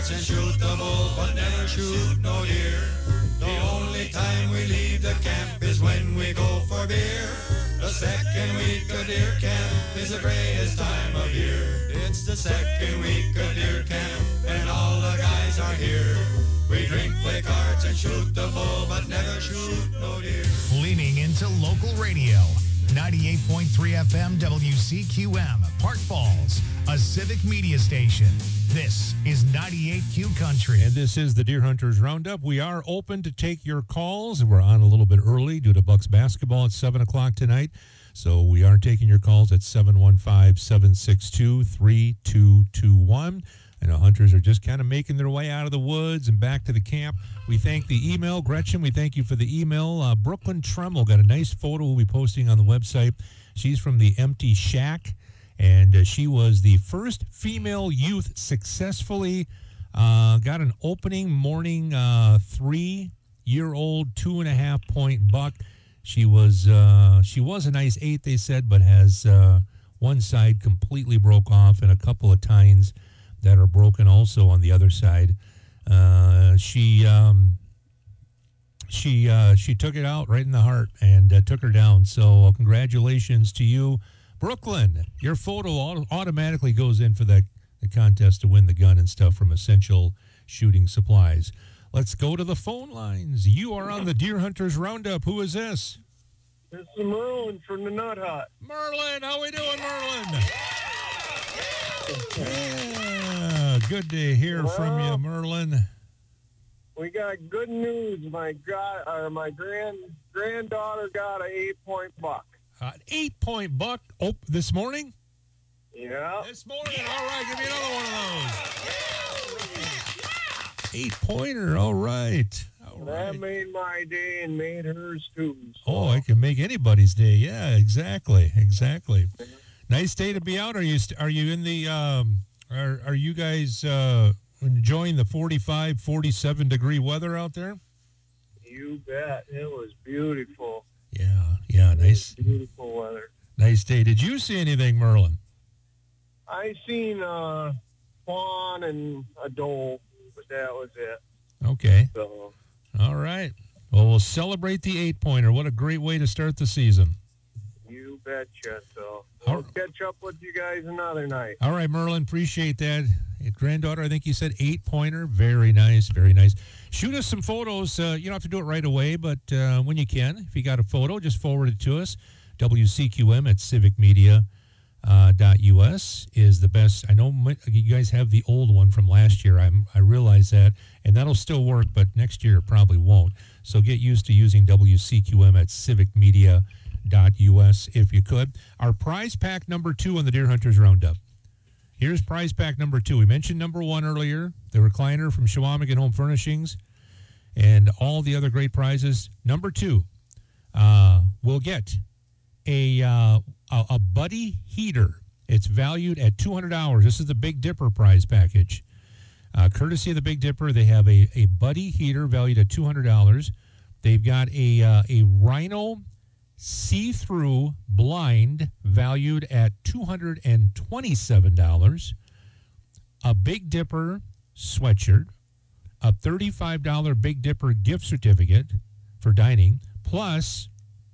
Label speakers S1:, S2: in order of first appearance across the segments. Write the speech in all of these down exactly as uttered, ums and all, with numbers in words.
S1: cards and shoot the bull, but never shoot no deer. The only time we leave the camp is when we go for beer. The second week of deer camp is the greatest time of year. It's the second week of deer camp and all the guys are here. We drink, play cards, and shoot the bull, but never shoot no deer.
S2: Leaning into local radio. ninety-eight point three F M W C Q M, Park Falls, a civic media station. This is ninety-eight Q Country.
S3: And this is the Deer Hunters Roundup. We are open to take your calls. We're on a little bit early due to Bucks basketball at seven o'clock tonight. So we are taking your calls at seven one five, seven six two, three two two one. I know hunters are just kind of making their way out of the woods and back to the camp. We thank the email. Gretchen, we thank you for the email. Uh, Brooklyn Tremble got a nice photo we'll be posting on the website. She's from the Empty Shack, and uh, she was the first female youth successfully uh, got an opening morning uh, three-year-old, two-and-a-half-point buck. She was uh, she was a nice eight, they said, but has uh, one side completely broke off and a couple of tines that are broken also on the other side. Uh, she um, she uh, she took it out right in the heart and uh, took her down. So uh, congratulations to you, Brooklyn. Your photo auto- automatically goes in for the, the contest to win the gun and stuff from Essential Shooting Supplies. Let's go to the phone lines. You are on the Deer Hunters Roundup. Who is this?
S4: This is Merlin from the Nut Hut.
S3: Merlin, how we doing, Merlin? Yeah, good to hear well, from you, Merlin.
S4: We got good news. My god, or my grand granddaughter got an eight-point buck.
S3: Uh, an eight-point buck? Oh, this morning?
S4: Yeah.
S3: This morning. All right, give me another one of those. Eight-pointer. All right. All right.
S4: That made my day and made hers too. So.
S3: Oh, it can make anybody's day. Yeah, exactly, exactly. Nice day to be out. Are you st- are you in the um are are you guys uh enjoying the forty-five, forty-seven degree weather out there?
S4: You bet. It was beautiful.
S3: Yeah, yeah, nice.
S4: Beautiful weather.
S3: Nice day. Did you see anything, Merlin?
S4: I seen uh fawn and a doe, but that was it.
S3: Okay.
S4: So
S3: all right. Well, we'll celebrate the eight pointer. What a great way to start the season.
S4: You betcha. So I'll catch up with you guys another night.
S3: All right, Merlin, appreciate that. Granddaughter, I think you said eight-pointer. Very nice, very nice. Shoot us some photos. Uh, you don't have to do it right away, but uh, when you can, if you got a photo, just forward it to us. W C Q M at civic media dot U S is the best. I know you guys have the old one from last year. I'm, I realize that, and that'll still work, but next year it probably won't. So get used to using W C Q M at civic media dot U S if you could. Our prize pack number two on the Deer Hunters Roundup. Here's prize pack number two. We mentioned number one earlier, the recliner from Chequamegon Home Furnishings, and all the other great prizes. Number two, uh, we'll get a, uh, a a Buddy heater. It's valued at two hundred dollars. This is the Big Dipper prize package. Uh, courtesy of the Big Dipper, they have a, a Buddy heater valued at two hundred dollars. They've got a uh, a Rhino see-through blind valued at two hundred twenty-seven dollars, a Big Dipper sweatshirt, a thirty-five dollars Big Dipper gift certificate for dining, plus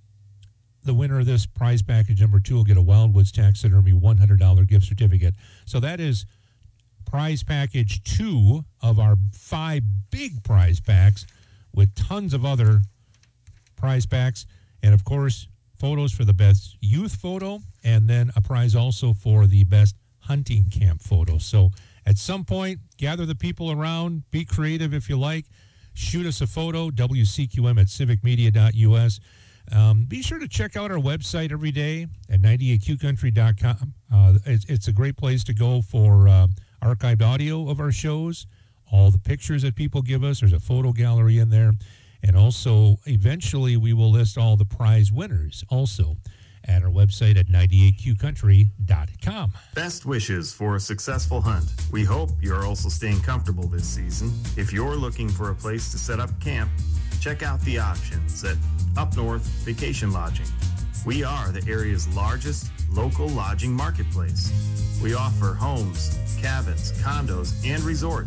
S3: the winner of this prize package number two will get a Wildwoods Taxidermy one hundred dollars gift certificate. So that is prize package two of our five big prize packs with tons of other prize packs. And, of course, photos for the best youth photo, and then a prize also for the best hunting camp photo. So at some point, gather the people around, be creative if you like, shoot us a photo, W C Q M at civic media dot U S. Um, be sure to check out our website every day at ninety-eight Q country dot com. Uh, it's, it's a great place to go for uh, archived audio of our shows, all the pictures that people give us. There's a photo gallery in there. And also, eventually, we will list all the prize winners also at our website at ninety-eight Q country dot com.
S5: Best wishes for a successful hunt. We hope you're also staying comfortable this season. If you're looking for a place to set up camp, check out the options at Up North Vacation Lodging. We are the area's largest local lodging marketplace. We offer homes, cabins, condos, and resorts.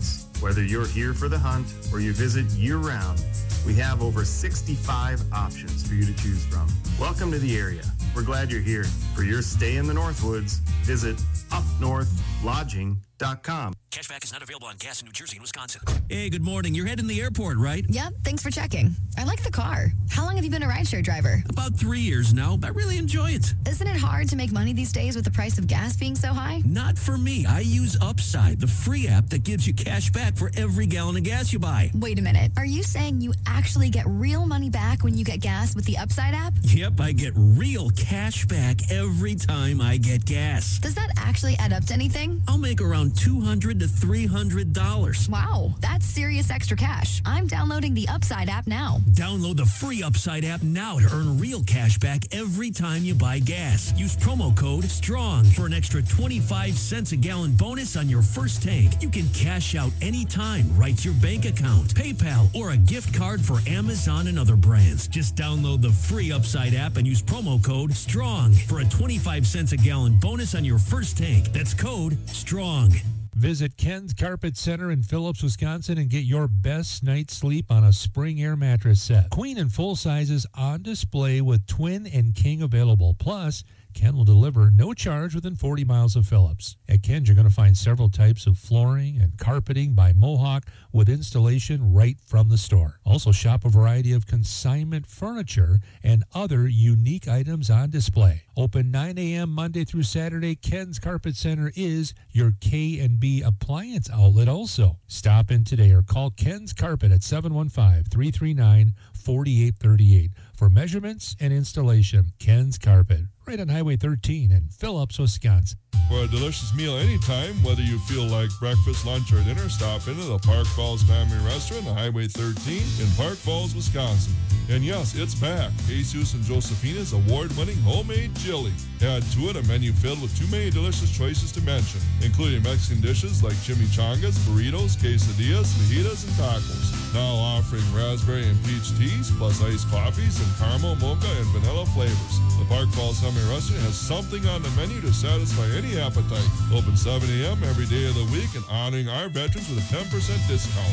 S5: Whether you're here for the hunt or you visit year-round, we have over sixty-five options for you to choose from. Welcome to the area. We're glad you're here. For your stay in the Northwoods, visit up north lodging dot com.
S6: Cashback is not available on gas in New Jersey and Wisconsin. Hey, good morning. You're heading to the airport, right?
S7: Yep, thanks for checking. I like the car. How long have you been a rideshare driver?
S6: About three years now. I really enjoy it.
S7: Isn't it hard to make money these days with the price of gas being so high?
S6: Not for me. I use Upside, the free app that gives you cash back for every gallon of gas you buy.
S7: Wait a minute. Are you saying you actually get real money back when you get gas with the Upside app?
S6: Yep, I get real cash back every time I get gas.
S7: Does that actually add up to anything?
S6: I'll make around two hundred to three hundred dollars.
S7: Wow, that's serious extra cash. I'm downloading the Upside app now.
S6: Download the free Upside app now to earn real cash back every time you buy gas. Use promo code STRONG for an extra twenty-five cents a gallon bonus on your first tank. You can cash out anytime right to your bank account, PayPal, or a gift card for Amazon and other brands. Just download the free Upside app and use promo code STRONG for a twenty-five cents a gallon bonus on your first tank. That's code STRONG.
S3: Visit Ken's Carpet Center in Phillips, Wisconsin, and get your best night's sleep on a Spring Air mattress set. Queen and full sizes on display with twin and king available. Plus, Ken will deliver no charge within forty miles of Phillips. At Ken's, you're going to find several types of flooring and carpeting by Mohawk with installation right from the store. Also, shop a variety of consignment furniture and other unique items on display. Open nine a.m. Monday through Saturday, Ken's Carpet Center is your K and B appliance outlet also. Stop in today or call Ken's Carpet at seven one five, three three nine, four eight three eight for measurements and installation. Ken's Carpet, right on Highway thirteen in Phillips, Wisconsin.
S8: For a delicious meal anytime, whether you feel like breakfast, lunch, or dinner, stop into the Park Falls Family Restaurant on Highway thirteen in Park Falls, Wisconsin. And yes, it's back. Jesus and Josefina's award-winning homemade chili. Add to it a menu filled with too many delicious choices to mention, including Mexican dishes like chimichangas, burritos, quesadillas, fajitas, and tacos. Now offering raspberry and peach teas, plus iced coffees and caramel, mocha, and vanilla flavors. The Park Falls Family Restaurant has something on the menu to satisfy any appetite. Open seven a.m. every day of the week and honoring our veterans with a ten percent discount.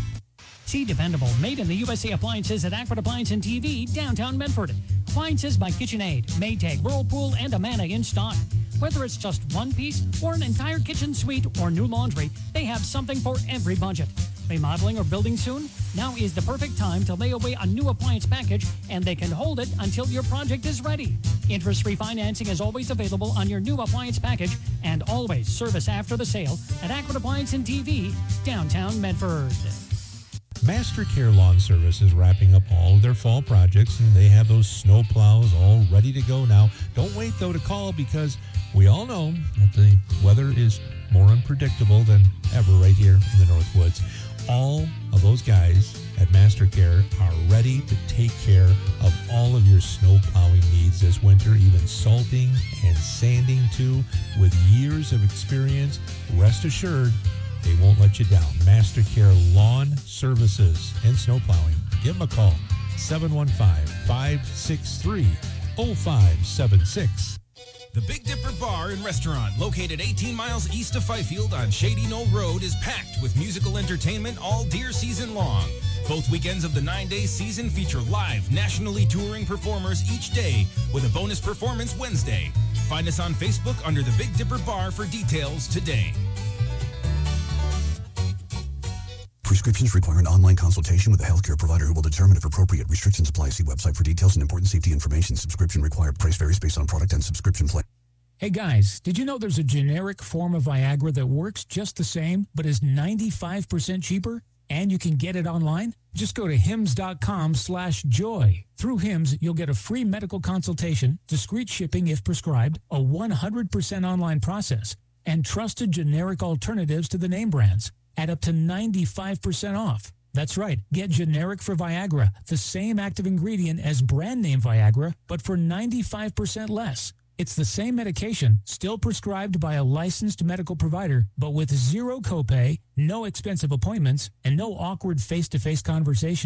S9: See dependable, made in the U S A appliances at Aqua Appliance and T V, downtown Medford. Appliances by KitchenAid, Maytag, Whirlpool, and Amana in stock. Whether it's just one piece or an entire kitchen suite or new laundry, they have something for every budget. Remodeling or building soon? Now is the perfect time to lay away a new appliance package, and they can hold it until your project is ready. Interest-free financing is always available on your new appliance package, and always service after the sale at Aqua Appliance and T V, downtown Medford.
S3: Master Care Lawn Service is wrapping up all of their fall projects, and they have those snow plows all ready to go now. Don't wait, though, to call, because we all know that the weather is more unpredictable than ever right here in the Northwoods. All of those guys at Master Care are ready to take care of all of your snow plowing needs this winter, even salting and sanding too. With years of experience, rest assured, they won't let you down. Master Care Lawn Services and Snow Plowing. Give them a call, seven one five, five six three, oh five seven six.
S10: The Big Dipper Bar and Restaurant, located eighteen miles east of Fifield on Shady Knoll Road, is packed with musical entertainment all deer season long. Both weekends of the nine-day season feature live, nationally touring performers each day, with a bonus performance Wednesday. Find us on Facebook under the Big Dipper Bar for details today.
S11: Prescriptions require an online consultation with a healthcare provider who will determine if appropriate. Restrictions apply. See website for details and important safety information. Subscription required. Price varies based on product and subscription plan.
S12: Hey guys, did you know there's a generic form of Viagra that works just the same but is ninety-five percent cheaper? And you can get it online? Just go to hims.com slash joy. Through Hims, you'll get a free medical consultation, discreet shipping if prescribed, a one hundred percent online process, and trusted generic alternatives to the name brands at up to ninety-five percent off. That's right. Get generic for Viagra, the same active ingredient as brand name Viagra, but for ninety-five percent less. It's the same medication, still prescribed by a licensed medical provider, but with zero copay, no expensive appointments, and no awkward face-to-face conversations.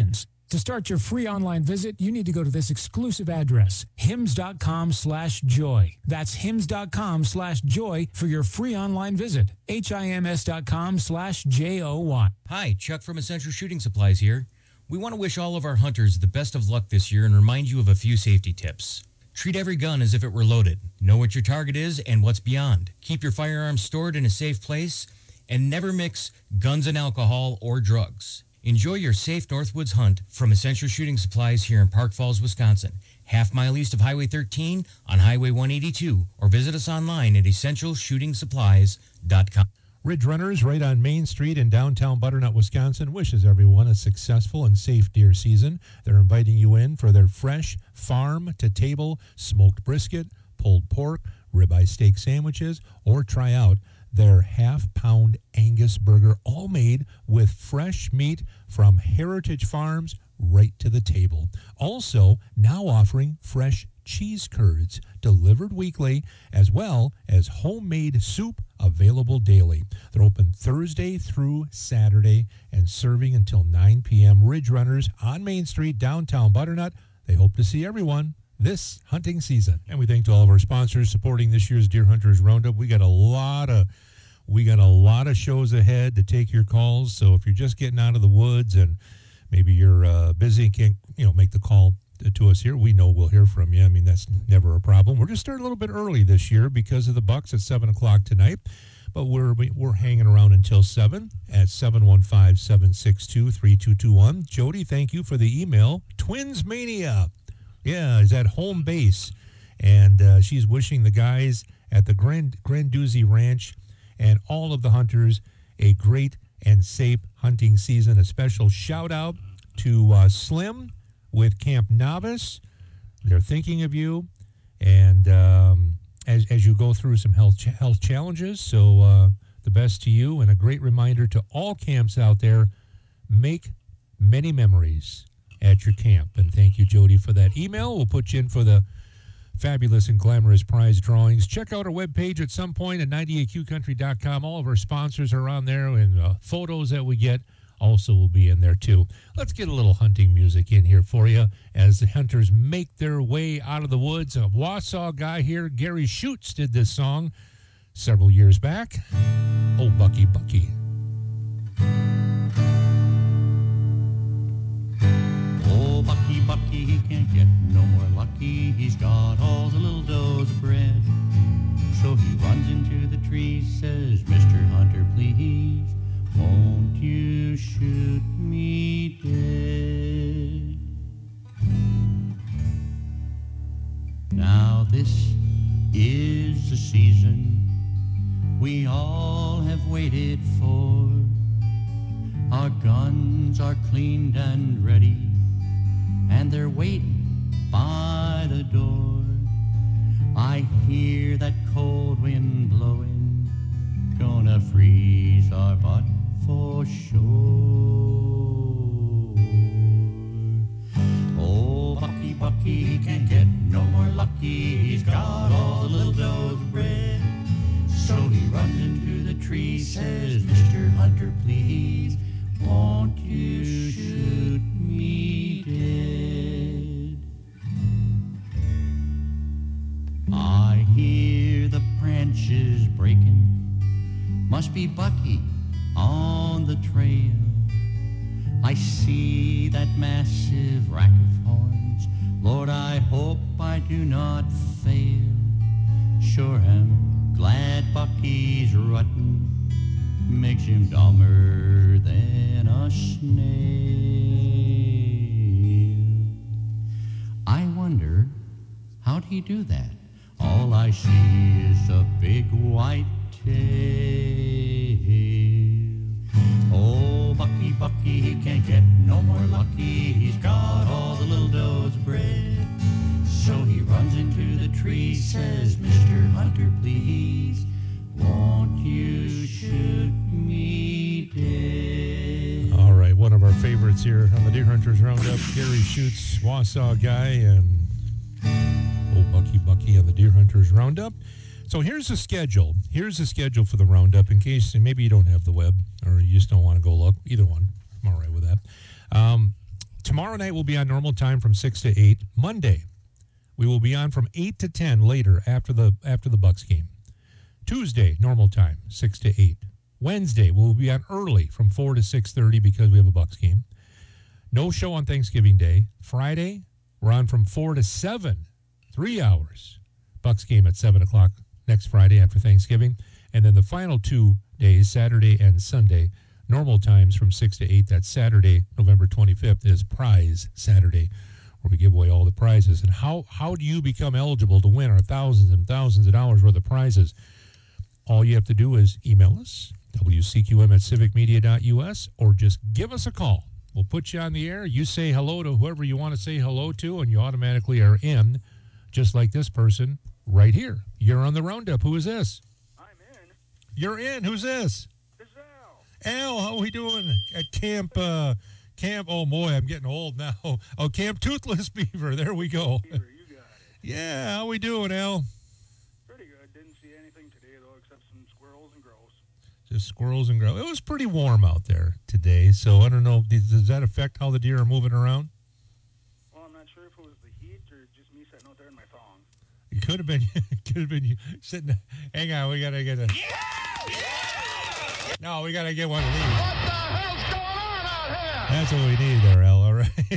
S12: To start your free online visit, you need to go to this exclusive address, hims.com slash joy. That's hims.com slash joy for your free online visit. H-I-M-S.com slash J-O-Y.
S13: Hi, Chuck from Essential Shooting Supplies here. We want to wish all of our hunters the best of luck this year and remind you of a few safety tips. Treat every gun as if it were loaded. Know what your target is and what's beyond. Keep your firearms stored in a safe place and never mix guns and alcohol or drugs. Enjoy your safe Northwoods hunt from Essential Shooting Supplies here in Park Falls, Wisconsin, half mile east of Highway thirteen on Highway one eighty-two, or visit us online at essential shooting supplies dot com.
S3: Ridge Runners right on Main Street in downtown Butternut, Wisconsin wishes everyone a successful and safe deer season. They're inviting you in for their fresh farm-to-table smoked brisket, pulled pork, ribeye steak sandwiches, or try out their half-pound Angus burger, all made with fresh meat from Heritage Farms right to the table. Also, now offering fresh cheese curds delivered weekly, as well as homemade soup available daily. They're open Thursday through Saturday and serving until nine p.m. Ridge Runners on Main Street, downtown Butternut. They hope to see everyone this hunting season. And we thank to all of our sponsors supporting this year's Deer Hunters Roundup. We got a lot of we got a lot of shows ahead to take your calls. So if you're just getting out of the woods and maybe you're uh, busy and can't, you know, make the call to us here, we know we'll hear from you. I mean, that's never a problem. We're just starting a little bit early this year because of the Bucks at seven o'clock tonight. But we're we're hanging around until seven at seven one five, seven six two, three two two one. Jody, thank you for the email. Twins Mania. Yeah, is at home base. And uh, she's wishing the guys at the Grand Granduzzi Ranch and all of the hunters a great and safe hunting season. A special shout out to uh, Slim with Camp Novice. They're thinking of you, and um, as as you go through some health ch- health challenges. So uh, the best to you, and a great reminder to all camps out there: make many memories at your camp. And thank you, Jody, for that email. We'll put you in for the fabulous and glamorous prize drawings. Check out our webpage at some point at ninety-eight Q country dot com. All of our sponsors are on there, and uh, photos that we get also will be in there too. Let's get a little hunting music in here for you as the hunters make their way out of the woods. A Wausau guy here, Gary Schutz, did this song several years back. Oh, Bucky, Bucky.
S14: Oh, Bucky, Bucky, he can't get no more lucky. He's got all the little doughs of bread. So he runs into the tree, says, Mister Hunter, please, won't you shoot me dead? Now this is the season we all have waited for. Our guns are cleaned and ready, and they're waiting by the door. I hear that cold wind blowing, gonna freeze our butt for sure. Oh, Bucky, Bucky, he can't get no more lucky. He's got all the little doughs of bread. So he runs into the tree, says, Mister Hunter, please, won't you shoot me dead? I hear the branches breaking, must be Bucky on the trail. I see that massive rack of horns, Lord, I hope I do not fail. Sure am glad Bucky's rutting makes him dumber than a snail. I wonder, how'd he do that? All I see is a big white tail. Oh, Bucky, Bucky, he can't get no more lucky. He's got all the little doughs of bread. So he runs into the tree, says, Mister Hunter, please, won't you shoot me dead?
S3: All right, one of our favorites here on the Deer Hunters Roundup, Gary Schutz, Wausau guy, and old Bucky Bucky on the Deer Hunters Roundup. So here's the schedule. Here's the schedule for the Roundup in case maybe you don't have the web or you just don't want to go look. Either one. I'm all right with that. Um, tomorrow night we'll be on normal time from six to eight. Monday, we will be on from eight to ten later after the after the Bucks game. Tuesday, normal time, six to eight. Wednesday, we'll be on early from four to six thirty because we have a Bucks game. No show on Thanksgiving Day. Friday, we're on from four to seven, three hours. Bucks game at seven o'clock next Friday after Thanksgiving. And then the final two days, Saturday and Sunday, normal times from six to eight. That's Saturday, November twenty-fifth, is Prize Saturday, where we give away all the prizes. And how, how do you become eligible to win our thousands and thousands of dollars worth of prizes? All you have to do is email us, W C Q M at civic media dot U S, or just give us a call. We'll put you on the air. You say hello to whoever you want to say hello to, and you automatically are in, just like this person right here. You're on the Roundup. Who is this?
S15: I'm in.
S3: You're in. Who's this?
S15: This is Al.
S3: Al, how are we doing at Camp, uh, Camp, oh boy, I'm getting old now. Oh, Camp Toothless Beaver. There we go.
S15: Beaver, you got it.
S3: Yeah, how we doing, Al?
S15: Pretty good. Didn't see anything today, though, except some squirrels and grouse.
S3: Just squirrels and grouse. It was pretty warm out there today, so I don't know. Does, does that affect how the deer are moving around?
S15: Well, I'm not sure if it was the heat or just me sitting out there in my thong.
S3: It could have been. Could have been you sitting. Hang on, we gotta get a. Yeah! Yeah! No, we gotta get one of these.
S15: What the hell's going on out here?
S3: That's what we need there, Al. All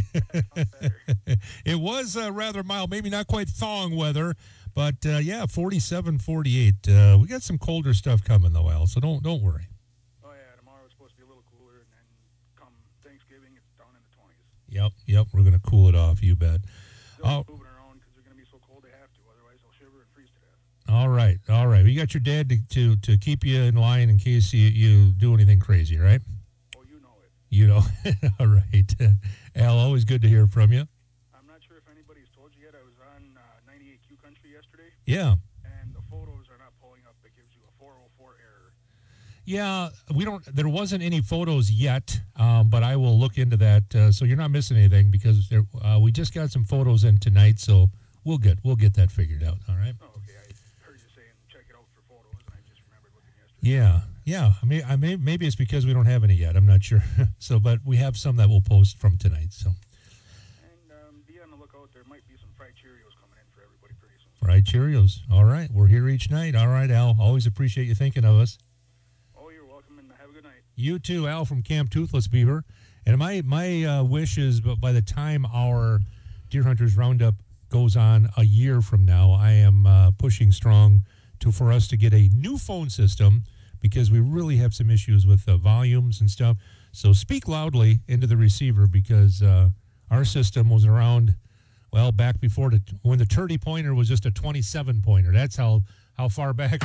S3: right. It was uh, rather mild, maybe not quite thong weather, but uh, yeah, forty-seven, forty-eight. Uh, we got some colder stuff coming though, Al. So don't don't worry.
S15: Oh yeah, tomorrow it's supposed to be a little cooler, and then come Thanksgiving, it's down in the twenties.
S3: Yep, yep. We're gonna cool it off. You bet.
S15: Still moving around because they're gonna be so cold they have to, otherwise they'll shiver and freeze to death.
S3: All right, all right. You got your dad to, to, to keep you in line in case you, you do anything crazy, right?
S15: Oh, you know it.
S3: You know. All right. Al, always good to hear from you.
S15: I'm not sure if anybody's told you yet. I was on uh, ninety-eight Q Country yesterday.
S3: Yeah.
S15: And the photos are not pulling up. It gives you a four oh four error.
S3: Yeah, we don't. There wasn't any photos yet, um, but I will look into that. Uh, so you're not missing anything because there, uh, we just got some photos in tonight. So we'll get we'll get that figured out. All right.
S15: Oh, okay. I heard you saying check it out for photos, and I just remembered looking yesterday.
S3: Yeah, yeah. I mean, I may maybe it's because we don't have any yet. I'm not sure. So, but we have some that we'll post from tonight. So.
S15: And um, be on the lookout. There might be some fried Cheerios coming in for everybody pretty soon.
S3: Fried Cheerios. All right. We're here each night. All right, Al. Always appreciate you thinking of us.
S15: Oh, you're welcome, and have a good night.
S3: You too, Al, from Camp Toothless Beaver. And my my uh, wish is, but by the time our Deer Hunters Roundup goes on a year from now, I am uh, pushing strong to for us to get a new phone system because we really have some issues with the volumes and stuff. So speak loudly into the receiver because uh, our system was around, well, back before the, when the thirty pointer was just a twenty-seven pointer. That's how how far back.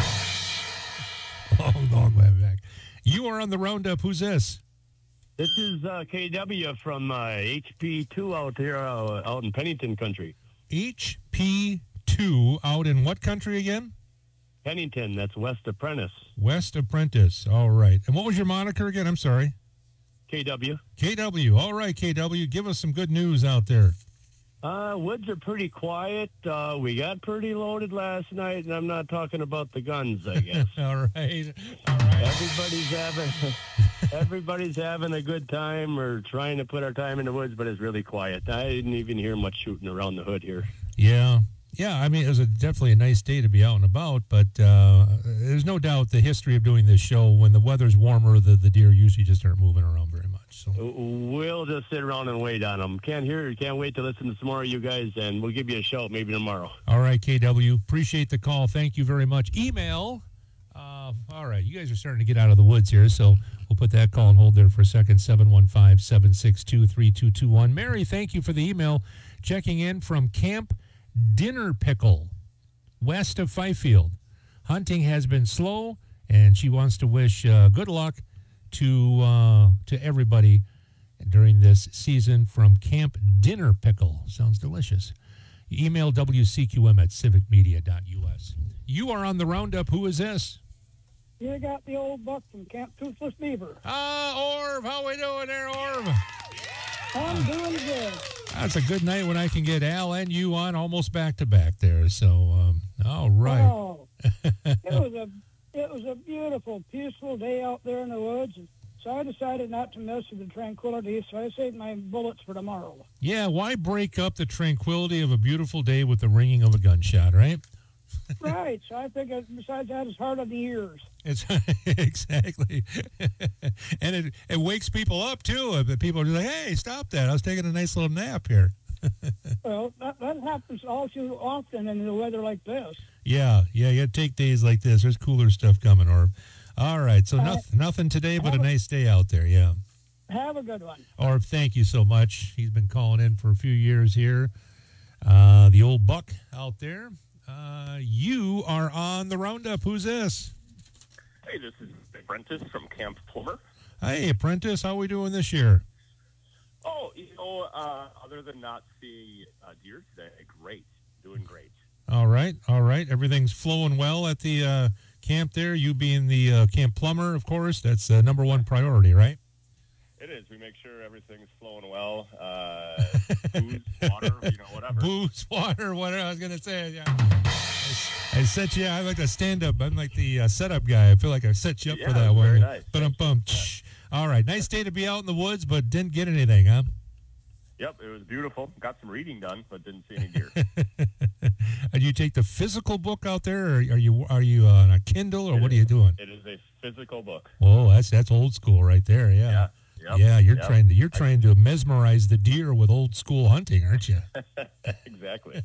S3: long, long way back. You are on the Roundup. Who's this?
S16: This is uh, K W from uh, H P two out here, uh, out in Pennington country.
S3: H P two out in what country again?
S16: Pennington, that's West Apprentice.
S3: West Apprentice. All right. And what was your moniker again? I'm sorry.
S16: K W.
S3: K W. All right, K W. Give us some good news out there.
S16: Uh, woods are pretty quiet. Uh, we got pretty loaded last night, and I'm not talking about the guns, I guess.
S3: All right. All right.
S16: Everybody's having everybody's having a good time or trying to put our time in the woods, but it's really quiet. I didn't even hear much shooting around the hood here.
S3: Yeah. Yeah, I mean, it was a, definitely a nice day to be out and about, but uh, there's no doubt the history of doing this show, when the weather's warmer, the, the deer usually just aren't moving around very much. So
S16: we'll just sit around and wait on them. Can't hear, can't wait to listen to some more of you guys, and we'll give you a shout maybe tomorrow.
S3: All right, K W. Appreciate the call. Thank you very much. Email. Uh, all right, you guys are starting to get out of the woods here, so we'll put that call on hold there for a second. seven one five, seven six two, three two two one. Mary, thank you for the email. Checking in from Camp Dinner Pickle, west of Fifield. Hunting has been slow, and she wants to wish uh, good luck to uh, to everybody during this season from Camp Dinner Pickle. Sounds delicious. Email W C Q M at civic media dot U S. You are on the Roundup. Who is this?
S17: You got the old buck from Camp Toothless Beaver.
S3: Ah, Orv. How we doing there, Orv?
S17: I'm doing good.
S3: That's a good night when I can get Al and you on almost back to back there. So, um, all right.
S17: Oh, it was a it was a beautiful, peaceful day out there in the woods. And So I decided not to mess with the Tranquility, so I saved my bullets for tomorrow.
S3: Yeah, why break up the tranquility of a beautiful day with the ringing of a gunshot, right?
S17: Right. So I figured, besides that, it's hard on the ears.
S3: It's exactly, and it it wakes people up too. People are like, "Hey, stop that! I was taking a nice little nap here."
S17: Well, that, that happens all too often in the weather like this.
S3: Yeah, yeah, you take days like this. There's cooler stuff coming, Orb. All right, so
S17: Uh,
S3: nothing, nothing today, but a
S17: have a-
S3: nice day out there. Yeah.
S17: Have a good one.
S3: Orb, thank you so much. He's been calling in for a few years here. Uh, the old buck out there. Uh, you are on the roundup. Who's this?
S18: Hey, this is Apprentice from Camp Plummer.
S3: Hey, Apprentice, how are we doing this year?
S18: Oh, you know, uh, other than not seeing uh, deer today, great. Doing great.
S3: All right, all right. Everything's flowing well at the uh, camp there. You being the uh, camp plumber, of course, that's uh, number one priority, right?
S18: It is. We make sure everything's flowing well. Uh, booze, water, you know, whatever.
S3: Booze, water, whatever. I was going to say, yeah. I, I set you, I like to stand up. I'm like the uh, setup guy. I feel like I set you up
S18: Yeah,
S3: for that one.
S18: very nice.
S3: But I'm pumped. All right. Nice day to be out in the woods, but didn't get anything, huh?
S18: Yep, it was beautiful. Got some reading done, but didn't see any deer.
S3: And you take the physical book out there, or are you are you on a Kindle, or
S18: It
S3: what are
S18: is-
S3: you doing?
S18: It is a physical book.
S3: Oh, that's that's old school right there. Yeah.
S18: Yeah, yep,
S3: yeah, you're
S18: yep.
S3: trying to you're trying to mesmerize the deer with old school hunting, aren't you?
S18: Exactly.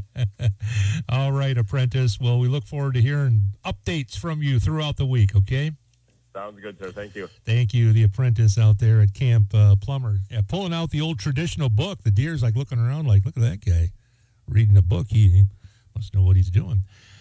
S3: All right, Apprentice. Well, we look forward to hearing updates from you throughout the week, okay?
S18: Sounds good, sir. Thank you.
S3: Thank you, the Apprentice out there at Camp uh, Plummer. Yeah, pulling out the old traditional book. The deer's like looking around like, look at that guy reading a book. He, he must know what he's doing.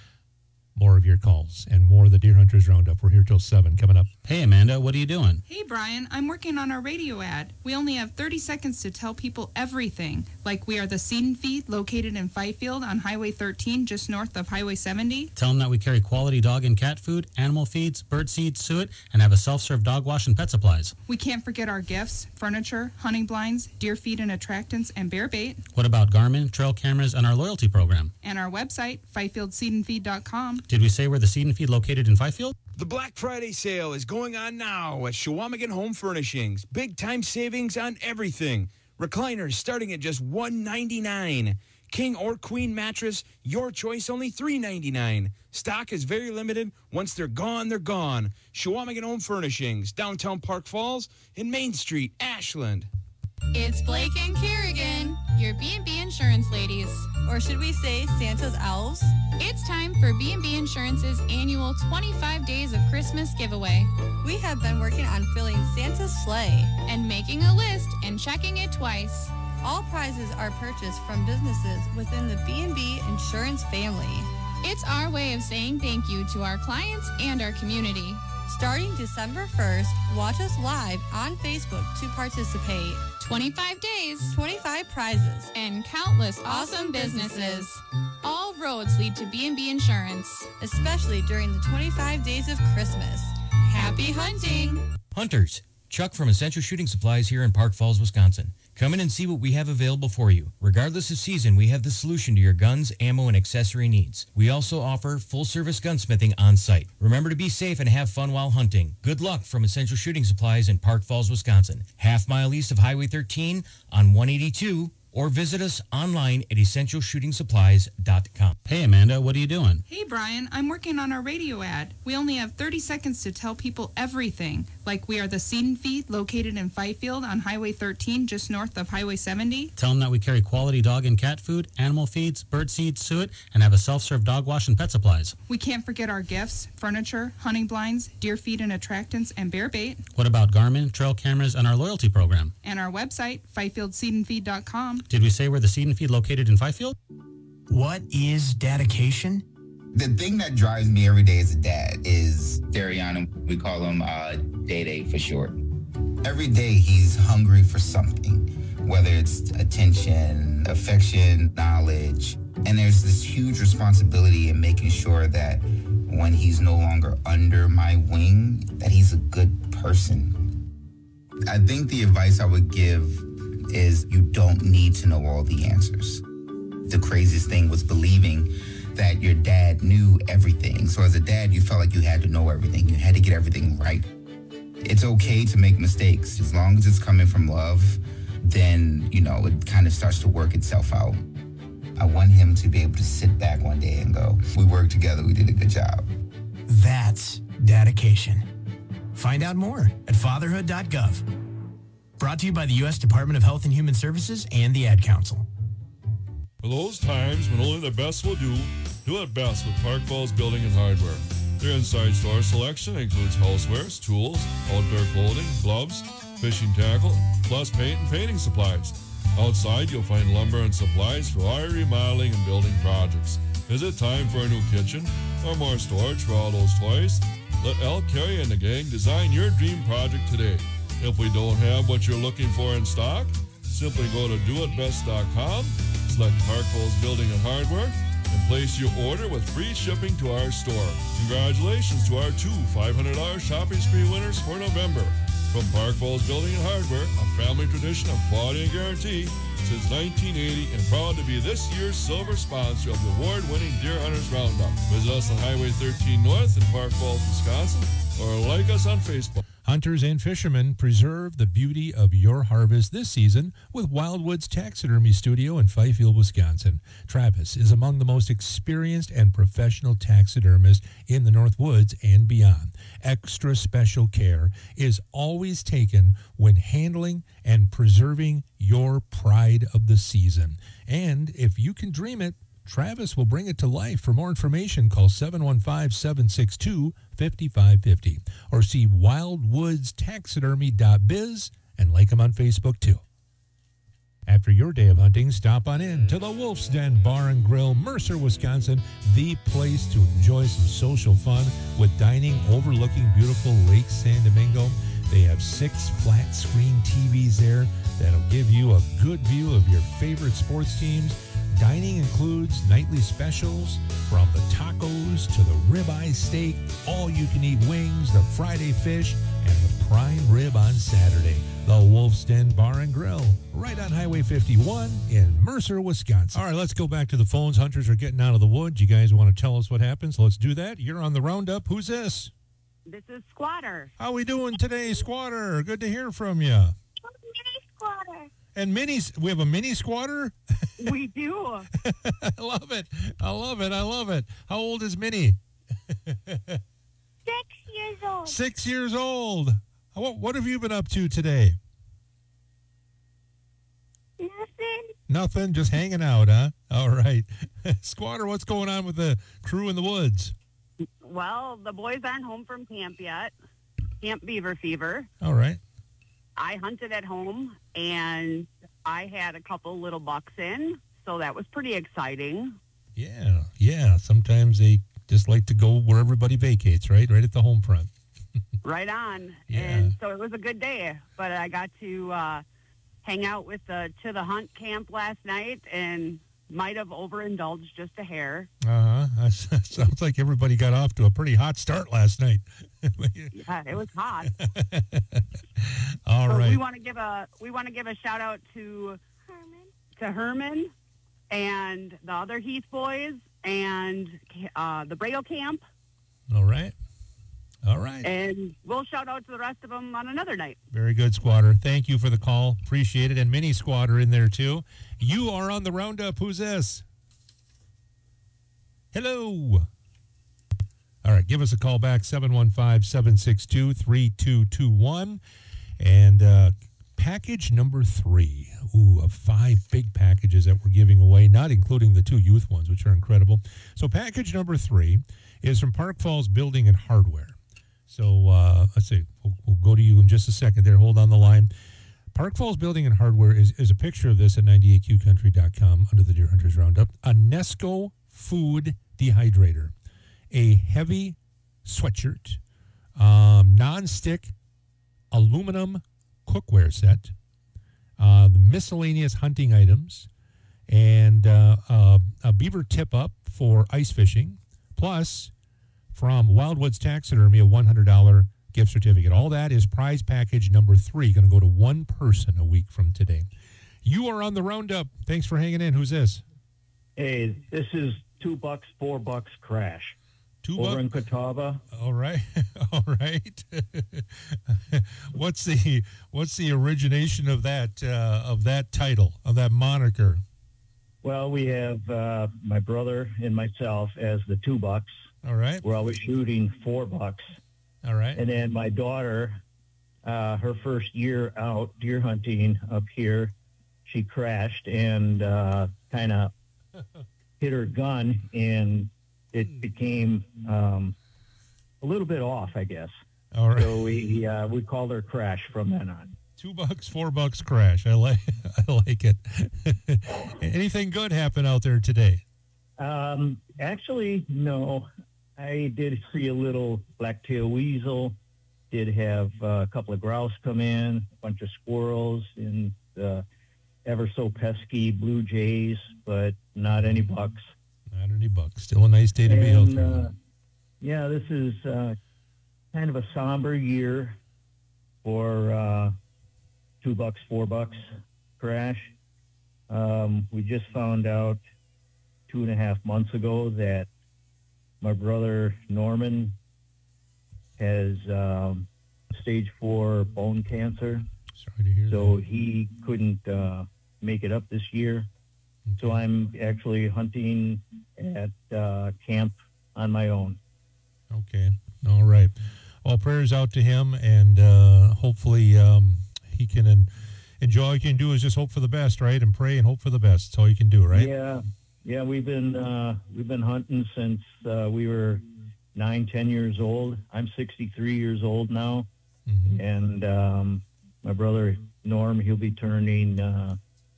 S3: More of your calls and more of the Deer Hunters Roundup. We're here till seven. Coming up.
S19: Hey, Amanda, what are you doing?
S20: Hey, Brian, I'm working on our radio ad. We only have thirty seconds to tell people everything, like we are the Seed and Feed located in Fifield on Highway thirteen, just north of Highway seventy.
S19: Tell them that we carry quality dog and cat food, animal feeds, bird seed, suet, and have a self-serve dog wash and pet supplies.
S20: We can't forget our gifts, furniture, hunting blinds, deer feed and attractants, and bear bait.
S19: What about Garmin, trail cameras, and our loyalty program?
S20: And our website, fifield seed and feed dot com.
S19: Did we say we're the Seed and Feed located in Fifield?
S21: The Black Friday sale is going on now at Shawamigan Home Furnishings. Big time savings on everything. Recliners starting at just one ninety-nine. King or queen mattress, your choice, only three ninety-nine. Stock is very limited. Once they're gone, they're gone. Shawamigan Home Furnishings, downtown Park Falls, and Main Street, Ashland.
S22: It's Blake and Kerrigan, your B and B Insurance ladies. Or should we say Santa's elves? It's time for B and B Insurance's annual twenty-five Days of Christmas giveaway. We have been working on filling Santa's sleigh and making a list and checking it twice. All prizes are purchased from businesses within the B and B Insurance family. It's our way of saying thank you to our clients and our community. Starting December first, watch us live on Facebook to participate. twenty-five days, twenty-five prizes, and countless awesome businesses. All roads lead to B and B Insurance, especially during the twenty-five days of Christmas. Happy hunting!
S13: Hunters, Chuck from Essential Shooting Supplies here in Park Falls, Wisconsin. Come in and see what we have available for you. Regardless of season, we have the solution to your guns, ammo, and accessory needs. We also offer full-service gunsmithing on site. Remember to be safe and have fun while hunting. Good luck from Essential Shooting Supplies in Park Falls, Wisconsin. Half mile east of Highway thirteen on one eighty-two, or visit us online at essential shooting supplies dot com.
S19: Hey, Amanda, what are you doing?
S20: Hey, Brian, I'm working on our radio ad. We only have thirty seconds to tell people everything, like we are the Seed and Feed located in Fifield on Highway thirteen, just north of Highway seventy.
S19: Tell them that we carry quality dog and cat food, animal feeds, bird seed, suet, and have a self-serve dog wash and pet supplies.
S20: We can't forget our gifts, furniture, hunting blinds, deer feed and attractants, and bear bait.
S19: What about Garmin, trail cameras, and our loyalty program?
S20: And our website, fifield seed and feed dot com.
S19: Did we say we're the Seed and Feed located in Fifield?
S23: What is dedication?
S24: The thing that drives me every day as a dad is Dariana. We call him uh, Day-Day for short. Every day he's hungry for something, whether it's attention, affection, knowledge. And there's this huge responsibility in making sure that when he's no longer under my wing, that he's a good person. I think the advice I would give is you don't need to know all the answers. The craziest thing was believing that your dad knew everything. So as a dad, you felt like you had to know everything. You had to get everything right. it's okay to make mistakes. As long as it's coming from love, then, you know, it kind of starts to work itself out. I want him to be able to sit back one day and go, we worked together, we did a good job.
S23: That's dedication. Find out more at fatherhood dot gov. Brought to you by the U S Department of Health and Human Services and the Ad Council.
S8: For those times when only the best will do, do it best with Park Falls Building and Hardware. Their inside store selection includes housewares, tools, outdoor clothing, gloves, fishing tackle, plus paint and painting supplies. Outside, you'll find lumber and supplies for all your remodeling and building projects. Is it time for a new kitchen or more storage for all those toys? Let Al Carey and the gang design your dream project today. If we don't have what you're looking for in stock, simply go to do it best dot com, select Park Falls Building and Hardware, and place your order with free shipping to our store. Congratulations to our two five hundred dollars shopping spree winners for November. From Park Falls Building and Hardware, a family tradition of quality and guarantee since nineteen eighty, and proud to be this year's silver sponsor of the award-winning Deer Hunters Roundup. Visit us on Highway thirteen North in Park Falls, Wisconsin, or like us on Facebook.
S3: Hunters and fishermen, preserve the beauty of your harvest this season with Wildwoods Taxidermy Studio in Fifield, Wisconsin. Travis is among the most experienced and professional taxidermists in the North Woods and beyond. Extra special care is always taken when handling and preserving your pride of the season. And if you can dream it, Travis will bring it to life. For more information, call seven one five, seven six two, five five five zero or see wildwoods taxidermy dot biz and like them on Facebook too. After your day of hunting, stop on in to the Wolf's Den Bar and Grill, Mercer, Wisconsin, the place to enjoy some social fun with dining overlooking beautiful Lake San Domingo. They have six flat screen T Vs there that'll give you a good view of your favorite sports teams. Dining includes nightly specials from the tacos to the ribeye steak, all-you-can-eat wings, the Friday fish, and the prime rib on Saturday. The Wolf's Den Bar and Grill, right on Highway fifty-one in Mercer, Wisconsin. All right, let's go back to the phones. Hunters are getting out of the woods. You guys want to tell us what happens? Let's do that. You're on the Roundup. Who's this?
S1: This is Squatter.
S3: How we doing today, Squatter? Good to hear from you.
S1: Mini Squatter.
S3: And mini, we have a mini squatter?
S1: We do.
S3: I love it. I love it. I love it. How old is Minnie?
S1: Six years old.
S3: Six years old. What, what have you been up to today?
S1: Nothing.
S3: Nothing? Just hanging out, huh? All right. Squatter, what's going on with the crew in the woods?
S1: Well, the boys aren't home from camp yet. Camp Beaver Fever.
S3: All right.
S1: I hunted at home, and I had a couple little bucks in, so that was pretty exciting.
S3: Yeah, yeah. Sometimes they just like to go where everybody vacates, right? Right at the home front.
S1: Right on.
S3: Yeah.
S1: And so it was a good day, but I got to uh, hang out with the To the Hunt camp last night and might have overindulged just a hair.
S3: Uh-huh. Sounds like everybody got off to a pretty hot start last night.
S1: Yeah, it was hot.
S3: All
S1: so
S3: right.
S1: We want to give a we want to give a shout out to Herman, to Herman, and the other Heath boys, and uh, the Braille camp.
S3: All right. All right.
S1: And we'll shout out to the rest of them on another night.
S3: Very good, Squatter. Thank you for the call. Appreciate it. And Mini Squatter in there, too. You are on the Roundup. Who's this? Hello. All right. Give us a call back, seven one five, seven six two, three two two one. And uh, package number three. Ooh, of five big packages that we're giving away, not including the two youth ones, which are incredible. So package number three is from Park Falls Building and Hardware. So uh, let's see. We'll, we'll go to you in just a second there. Hold on the line. Park Falls Building and Hardware is, is a picture of this at ninety-eight Q country dot com under the Deer Hunters Roundup. A Nesco food dehydrator, a heavy sweatshirt, um, non-stick aluminum cookware set, uh, the miscellaneous hunting items, and uh, uh, a beaver tip-up for ice fishing, plus from Wildwoods Taxidermy, a one hundred dollars gift certificate. All that is prize package number three, going to go to one person a week from today. You are on the Roundup. Thanks for hanging in. Who's this?
S2: Hey, this is two bucks, four bucks crash.
S3: Two
S2: over
S3: bucks.
S2: in Catawba.
S3: All right, all right. what's the what's the origination of that uh, of that title, of that moniker?
S2: Well, we have uh, my brother and myself as the two bucks.
S3: All right.
S2: We're always shooting four bucks.
S3: All right.
S2: And then my daughter, uh, her first year out deer hunting up here, she crashed and uh, kind of hit her gun, and it became um, a little bit off, I guess.
S3: All right.
S2: So we uh, we called her Crash from then on.
S3: Two bucks, four bucks, Crash. I like I like it. Anything good happen out there today?
S2: Um, actually, no. I did see a little black-tailed weasel. Did have uh, a couple of grouse come in, a bunch of squirrels, and uh, ever so pesky blue jays, but not any bucks.
S3: Not any bucks. Still a nice day to be out
S2: And,
S3: there.
S2: uh, yeah, this is uh, kind of a somber year for uh, two bucks, four bucks Crash. Um, we just found out two and a half months ago that my brother Norman has um, stage four bone cancer.
S3: Sorry to hear
S2: so
S3: that.
S2: he couldn't uh, make it up this year. Okay. So I'm actually hunting at uh, camp on my own.
S3: Okay. All right. Well, prayers out to him, and uh, hopefully um, he can en- enjoy. All you can do is just hope for the best, right? And pray and hope for the best. That's all you can do, right?
S2: Yeah. Yeah, we've been uh, we've been hunting since uh, we were nine, ten years old. I'm sixty-three years old now,
S3: mm-hmm.
S2: and um, my brother Norm, he'll be turning uh,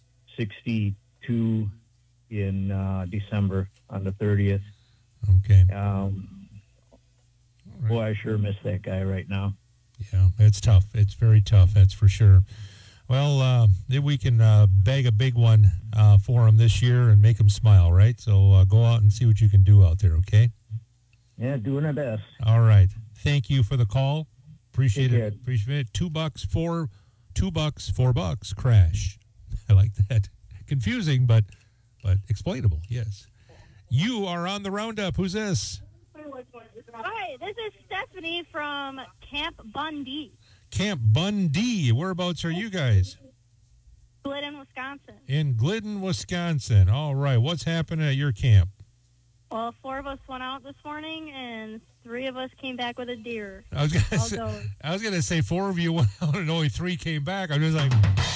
S2: sixty-two in uh, December on the thirtieth.
S3: Okay.
S2: Um, right. Boy, I sure miss that guy right now.
S3: Yeah, it's tough. It's very tough. That's for sure. Well, uh, maybe we can uh, bag a big one uh, for him this year and make him smile, right? So uh, go out and see what you can do out there, okay?
S2: Yeah, doing our best.
S3: All right. Thank you for the call. Appreciate
S2: Take
S3: it.
S2: care.
S3: Appreciate it. Two bucks, four, two bucks, four bucks. Crash. I like that. Confusing, but but explainable. Yes. You are on the roundup. Who's this?
S4: Hi, this is Stephanie from Camp Bundy,
S3: Camp Bundy. Whereabouts are you guys?
S4: Glidden, Wisconsin.
S3: In Glidden, Wisconsin. All right. What's happening at your camp?
S4: Well, four of us went out this morning, and three of us came back with a deer.
S3: I was gonna
S4: All
S3: say,
S4: goes.
S3: I was gonna say four of you went out and only three came back. I'm just like,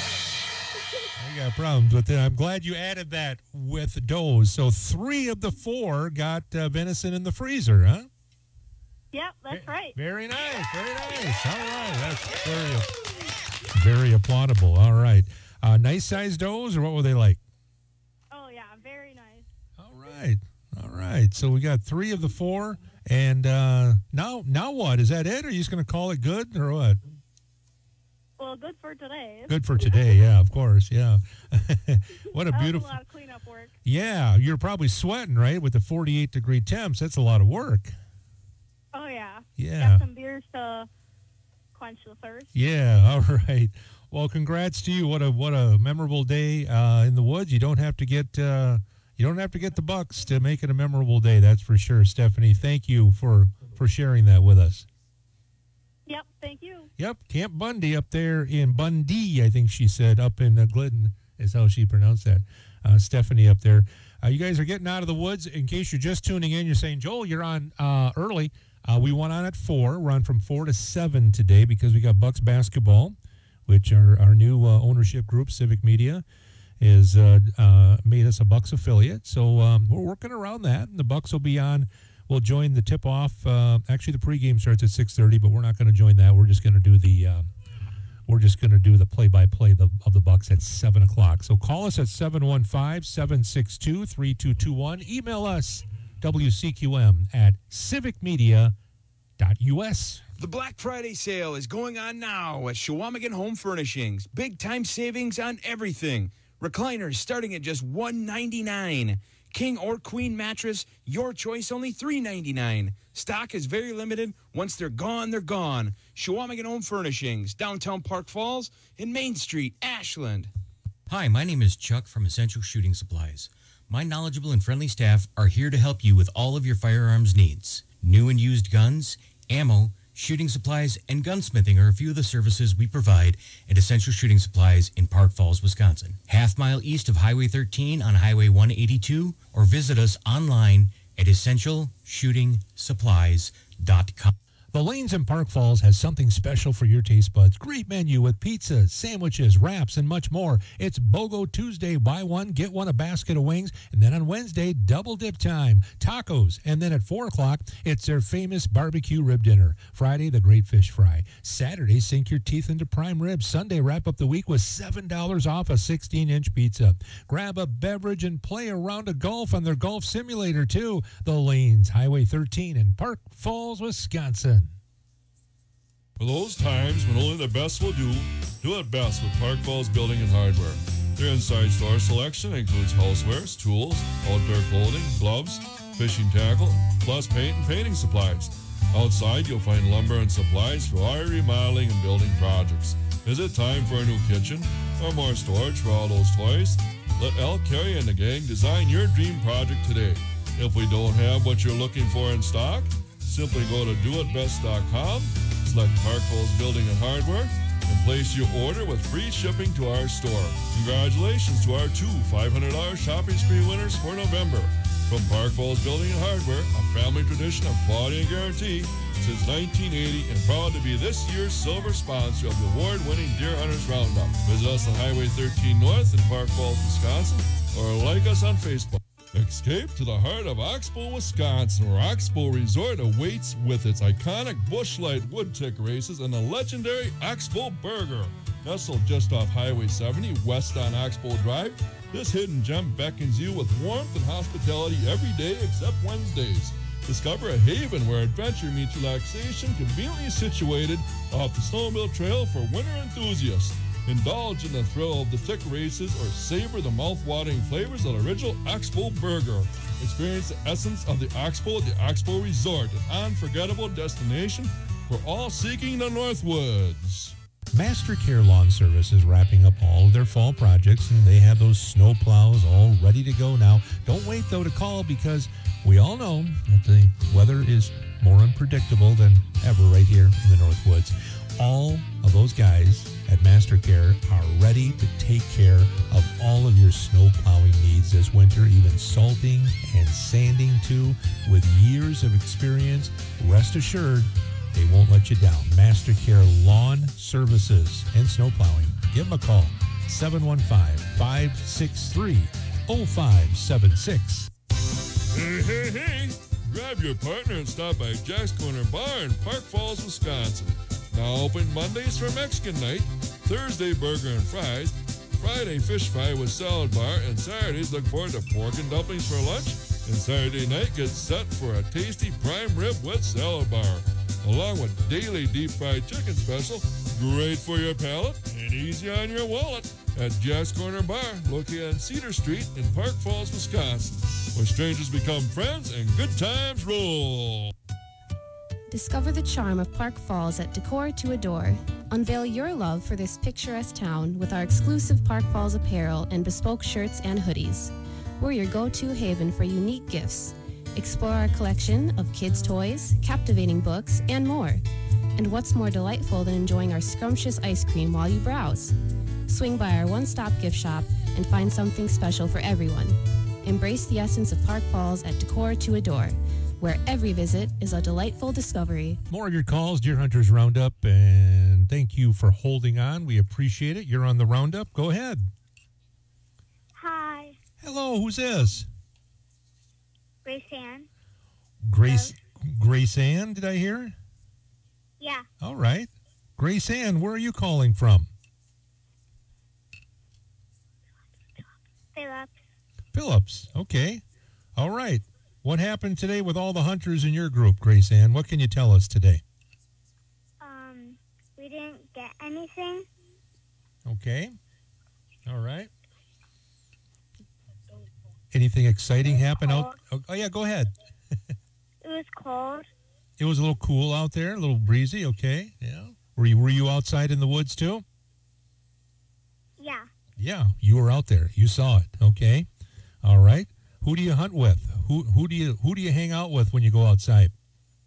S3: I got problems with it. I'm glad you added that with does. So three of the four got uh, venison in the freezer, huh?
S4: Yep, that's right.
S3: Very nice. Very nice. All right. That's very, very applaudable. All right. Uh, nice sized does, or what were they like?
S4: Oh, yeah, very nice.
S3: All right. All right. So we got three of the four. And uh, now, now what? Is that it? Or are you just going to call it good, or what?
S4: Well, good for today.
S3: Good for today, yeah, of course, yeah. What a
S4: That was
S3: beautiful.
S4: a lot of cleanup work.
S3: Yeah, you're probably sweating, right, with the forty-eight degree temps. That's a lot of work.
S4: Oh, yeah.
S3: Yeah.
S4: Got some beers to quench the thirst.
S3: Yeah, all right. Well, congrats to you. What a what a memorable day uh, in the woods. You don't have to get uh, you don't have to get the bucks to make it a memorable day. That's for sure, Stephanie. Thank you for for sharing that with us.
S4: Yep, thank you.
S3: Yep, Camp Bundy up there in Bundy, I think she said, up in uh, Glidden is how she pronounced that. Uh, Stephanie up there. Uh, you guys are getting out of the woods. In case you're just tuning in, you're saying, Joel, you're on uh, early. Uh, we went on at four. We're on from four to seven today because we got Bucks basketball, which our, our new uh, ownership group, Civic Media, is uh, uh, made us a Bucks affiliate. So um, we're working around that. And the Bucks will be on. We'll join the tip-off. Uh, actually, the pregame starts at six thirty, but we're not going to join that. We're just going to do the uh, we're just going to do the play-by-play the, of the Bucks at seven o'clock. So call us at seven one five, seven six two, three two two one. Email us, W C Q M at civic media dot U S.
S21: The Black Friday sale is going on now at Shawamigan Home Furnishings. Big time savings on everything. Recliners starting at just one ninety-nine. King or queen mattress, your choice, only three ninety-nine. Stock is very limited. Once they're gone, they're gone. Shawamigan Home Furnishings, downtown Park Falls, and Main Street, Ashland.
S13: Hi, my name is Chuck from Essential Shooting Supplies. My knowledgeable and friendly staff are here to help you with all of your firearms needs. New and used guns, ammo, shooting supplies, and gunsmithing are a few of the services we provide at Essential Shooting Supplies in Park Falls, Wisconsin. Half mile east of Highway thirteen on Highway one eighty-two, or visit us online at essential shooting supplies dot com.
S3: The Lanes in Park Falls has something special for your taste buds. Great menu with pizzas, sandwiches, wraps, and much more. It's BOGO Tuesday, buy one, get one, a basket of wings. And then on Wednesday, double dip time, tacos. And then at four o'clock, it's their famous barbecue rib dinner. Friday, the great fish fry. Saturday, sink your teeth into prime ribs. Sunday, wrap up the week with seven dollars off a sixteen-inch pizza. Grab a beverage and play a round of golf on their golf simulator, too. The Lanes, Highway thirteen in Park Falls, Wisconsin.
S8: For those times when only the best will do, do it best with Park Falls Building and Hardware. Their inside store selection includes housewares, tools, outdoor clothing, gloves, fishing tackle, plus paint and painting supplies. Outside, you'll find lumber and supplies for all your remodeling and building projects. Is it time for a new kitchen or more storage for all those toys? Let Al Carey and the gang design your dream project today. If we don't have what you're looking for in stock, simply go to do it best dot com. Select Park Falls Building and Hardware and place your order with free shipping to our store. Congratulations to our two five hundred dollars shopping spree winners for November. From Park Falls Building and Hardware, a family tradition of quality and guarantee since nineteen eighty, and proud to be this year's silver sponsor of the award-winning Deer Hunters Roundup. Visit us on Highway thirteen North in Park Falls, Wisconsin, or like us on Facebook. Escape to the heart of Oxbow, Wisconsin, where Oxbow Resort awaits with its iconic Busch Light wood tick races and the legendary Oxbow Burger. Nestled just off Highway seventy, west on Oxbow Drive, this hidden gem beckons you with warmth and hospitality every day except Wednesdays. Discover a haven where adventure meets relaxation, conveniently situated off the Snowmobile Trail for winter enthusiasts. Indulge in the thrill of the tick races or savor the mouth-watering flavors of the original Oxbow Burger. Experience the essence of the Oxbow at the Oxbow Resort, an unforgettable destination for all seeking the Northwoods.
S3: Master Care Lawn Service is wrapping up all of their fall projects, and they have those snow plows all ready to go now. Don't wait, though, to call, because we all know that the weather is more unpredictable than ever right here in the Northwoods. All of those guys at MasterCare are ready to take care of all of your snow plowing needs this winter, even salting and sanding too. With years of experience, rest assured they won't let you down. MasterCare Lawn Services and Snow Plowing. Give them a call, seven one five, five six three, oh five seven six.
S8: Hey, hey, hey! Grab your partner and stop by Jack's Corner Bar in Park Falls, Wisconsin. Now open Mondays for Mexican night, Thursday burger and fries, Friday fish fry with salad bar, and Saturdays look forward to pork and dumplings for lunch, and Saturday night gets set for a tasty prime rib with salad bar, along with daily deep fried chicken special, great for your palate and easy on your wallet, at Jack's Corner Bar, located on Cedar Street in Park Falls, Wisconsin, where strangers become friends and good times roll.
S5: Discover the charm of Park Falls at Decor to Adore. Unveil your love for this picturesque town with our exclusive Park Falls apparel and bespoke shirts and hoodies. We're your go-to haven for unique gifts. Explore our collection of kids' toys, captivating books, and more. And what's more delightful than enjoying our scrumptious ice cream while you browse? Swing by our one-stop gift shop and find something special for everyone. Embrace the essence of Park Falls at Decor to Adore, where every visit is a delightful discovery.
S3: More of your calls, Deer Hunters Roundup, and thank you for holding on. We appreciate it. You're on the Roundup. Go ahead.
S6: Hi.
S3: Hello, who's this?
S6: Grace Ann.
S3: Grace Grace Ann, did I hear?
S6: Yeah.
S3: All right. Grace Ann, where are you calling from?
S6: Phillips.
S3: Phillips, okay. All right. What happened today with all the hunters in your group, Grace Ann? What can you tell us today?
S6: Um, we didn't get anything.
S3: Okay. All right. Anything exciting happen out? Oh, oh, yeah, go ahead.
S6: It was cold.
S3: It was a little cool out there, a little breezy, okay. Yeah. Were you, were you outside in the woods too?
S6: Yeah.
S3: Yeah, you were out there. You saw it. Okay. All right. Who do you hunt with? Who who do you who do you hang out with when you go outside?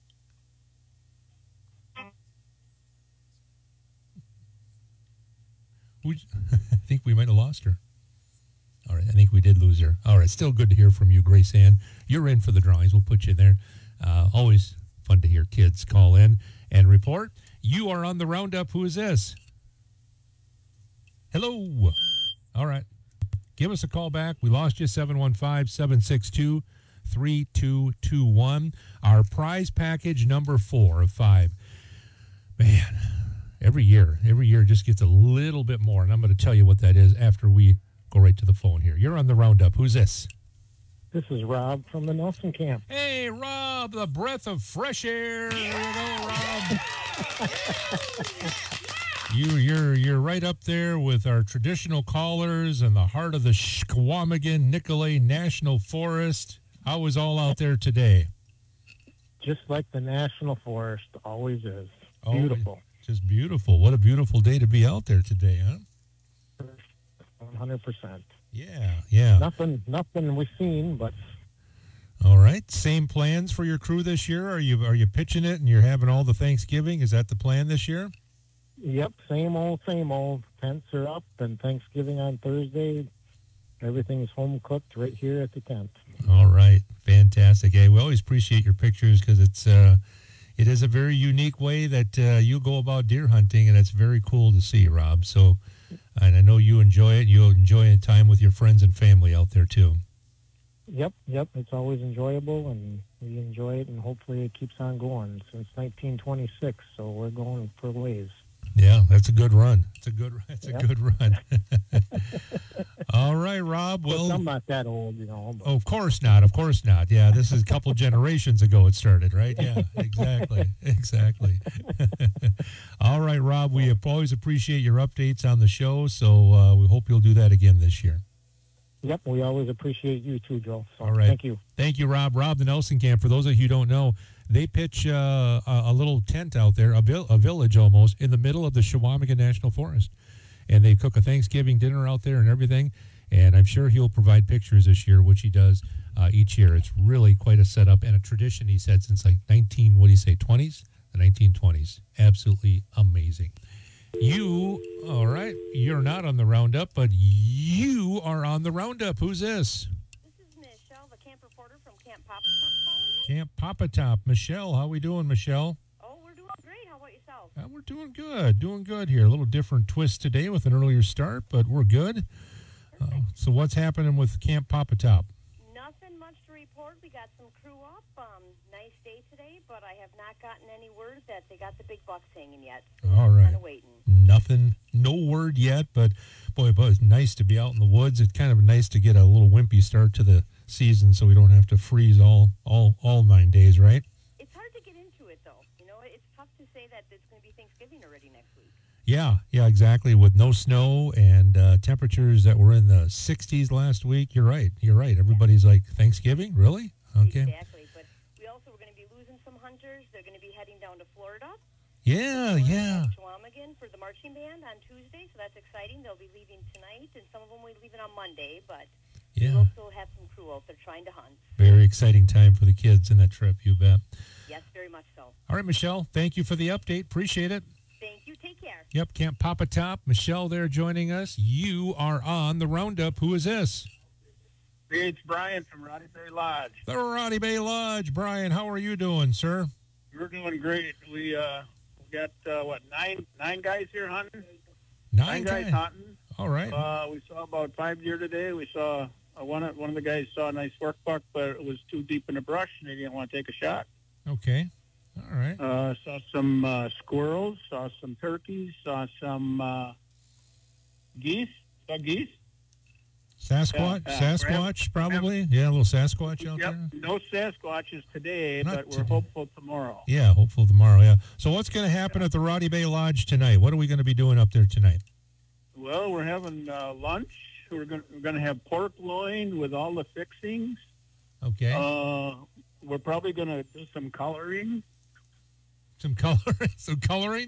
S3: Who's, I think we might have lost her. All right, I think we did lose her. All right, still good to hear from you, Grace Ann. You're in for the drawings. We'll put you there. Uh, always fun to hear kids call in and report. You are on the roundup. Who is this? Hello. All right. Give us a call back. We lost you, seven one five, seven six two, three two two one. Our prize package number four of five. Man, every year, every year just gets a little bit more, and I'm going to tell you what that is after we go right to the phone here. You're on the roundup. Who's this?
S7: This is Rob from the Nelson camp.
S3: Hey, Rob, the breath of fresh air. There you go, Rob. You, you're you're right up there with our traditional callers in the heart of the Squamigan Nicolet National Forest. How was all out there today?
S7: Just like the National Forest always is.
S3: Oh,
S7: Beautiful.
S3: Just beautiful. What a beautiful day to be out there today, huh?
S7: one hundred percent.
S3: Yeah, yeah.
S7: Nothing, nothing we've seen, but
S3: all right. Same plans for your crew this year? Are you are you pitching it and you're having all the Thanksgiving? Is that the plan this year?
S7: yep, same old, same old. Tents are up, and Thanksgiving on Thursday. Everything's home cooked right here at the tent.
S3: All right, fantastic. Hey, we always appreciate your pictures because it's uh, it is a very unique way that uh, you go about deer hunting, and it's very cool to see, Rob. So, and I know you enjoy it. You'll enjoy time with your friends and family out there too.
S7: Yep, yep. It's always enjoyable, and we enjoy it, and hopefully it keeps on going since nineteen twenty-six. So we're going for a ways.
S3: Yeah, that's a good run. It's a good. It's a
S7: Yep.
S3: good run. All right, Rob. Well,
S7: I'm not that old, you know. but-
S3: oh, of course not. Of course not. Yeah, this is a couple generations ago it started, right? Yeah, exactly. Exactly. All right, Rob, we always appreciate your updates on the show, so uh, we hope you'll do that again this year.
S7: Yep, we always appreciate you too, Joe. So
S3: All right.
S7: Thank you.
S3: Thank you, Rob. Rob, the Nelson Camp, for those of you who don't know, they pitch uh, a, a little tent out there, a, vil- a village almost, in the middle of the Squamigan National Forest. And they cook a Thanksgiving dinner out there and everything. And I'm sure he'll provide pictures this year, which he does uh, each year. It's really quite a setup and a tradition, he said, since like nineteen, what do you say, twenties? The nineteen twenties. Absolutely amazing. You, all right, you're not on the roundup, but you are on the roundup. Who's this?
S9: This is Michelle, the camp reporter from Camp Papa.
S3: Camp Papa Top. Michelle, how we doing, Michelle?
S9: Oh, we're doing great. How about yourself?
S3: Uh, we're doing good, doing good here. A little different twist today with an earlier start, but we're good. Uh, so what's happening with Camp Papa Top?
S9: Nothing much to report. We got some crew up. Um, nice day today, but I have not gotten any word that they got the big bucks hanging yet. So
S3: All
S9: we're
S3: right.
S9: kind of waiting.
S3: Nothing, no word yet, but boy, but it's nice to be out in the woods. It's kind of nice to get a little wimpy start to the season so we don't have to freeze all, all, all nine days, right?
S9: It's hard to get into it, though. You know, it's tough to say that it's going to be Thanksgiving already next week.
S3: Yeah, yeah, exactly. With no snow and uh, temperatures that were in the sixties last week, you're right. You're right. Everybody's like, Thanksgiving? Really? Okay.
S9: Exactly. But we also are going to be losing some hunters. They're going to be heading down to Florida.
S3: Yeah, yeah.
S9: Squamigan for the marching band on Tuesday, so that's exciting. They'll be leaving tonight, and some of them will be leaving on Monday, but
S3: Yeah.
S9: we'll still have some crew out there trying to hunt.
S3: Very exciting time for the kids in that trip, you bet.
S9: Yes, very much so.
S3: All right, Michelle, thank you for the update. Appreciate it.
S9: Thank you. Take care.
S3: Yep, Camp Papa Top. Michelle there joining us. You are on the roundup. Who is this?
S10: It's Brian from Roddy Bay Lodge.
S3: The Roddy Bay Lodge. Brian, how are you doing, sir?
S10: We're doing great. We uh, we got uh, what nine nine guys here hunting.
S3: Nine
S10: guys
S3: guys.
S10: hunting.
S3: All right.
S10: Uh, we saw about five deer today. We saw uh, one of one of the guys saw a nice work buck, but it was too deep in the brush, and they didn't want to take a shot.
S3: Okay. All right.
S10: Uh, saw some uh, squirrels. Saw some turkeys. Saw some uh, geese. Saw geese.
S3: Sasquatch?
S10: Uh, uh,
S3: Sasquatch, probably? Yeah, a little Sasquatch out
S10: Yep.
S3: there?
S10: No Sasquatches today,
S3: Not
S10: but we're
S3: today.
S10: hopeful tomorrow.
S3: Yeah, hopeful tomorrow, yeah. So what's going to happen at the Roddy Bay Lodge tonight? What are we going to be doing up there tonight?
S10: Well, we're having uh, lunch. We're going we're going to have pork loin with all the fixings.
S3: Okay.
S10: Uh, we're probably going to do some coloring.
S3: Some coloring? Some coloring?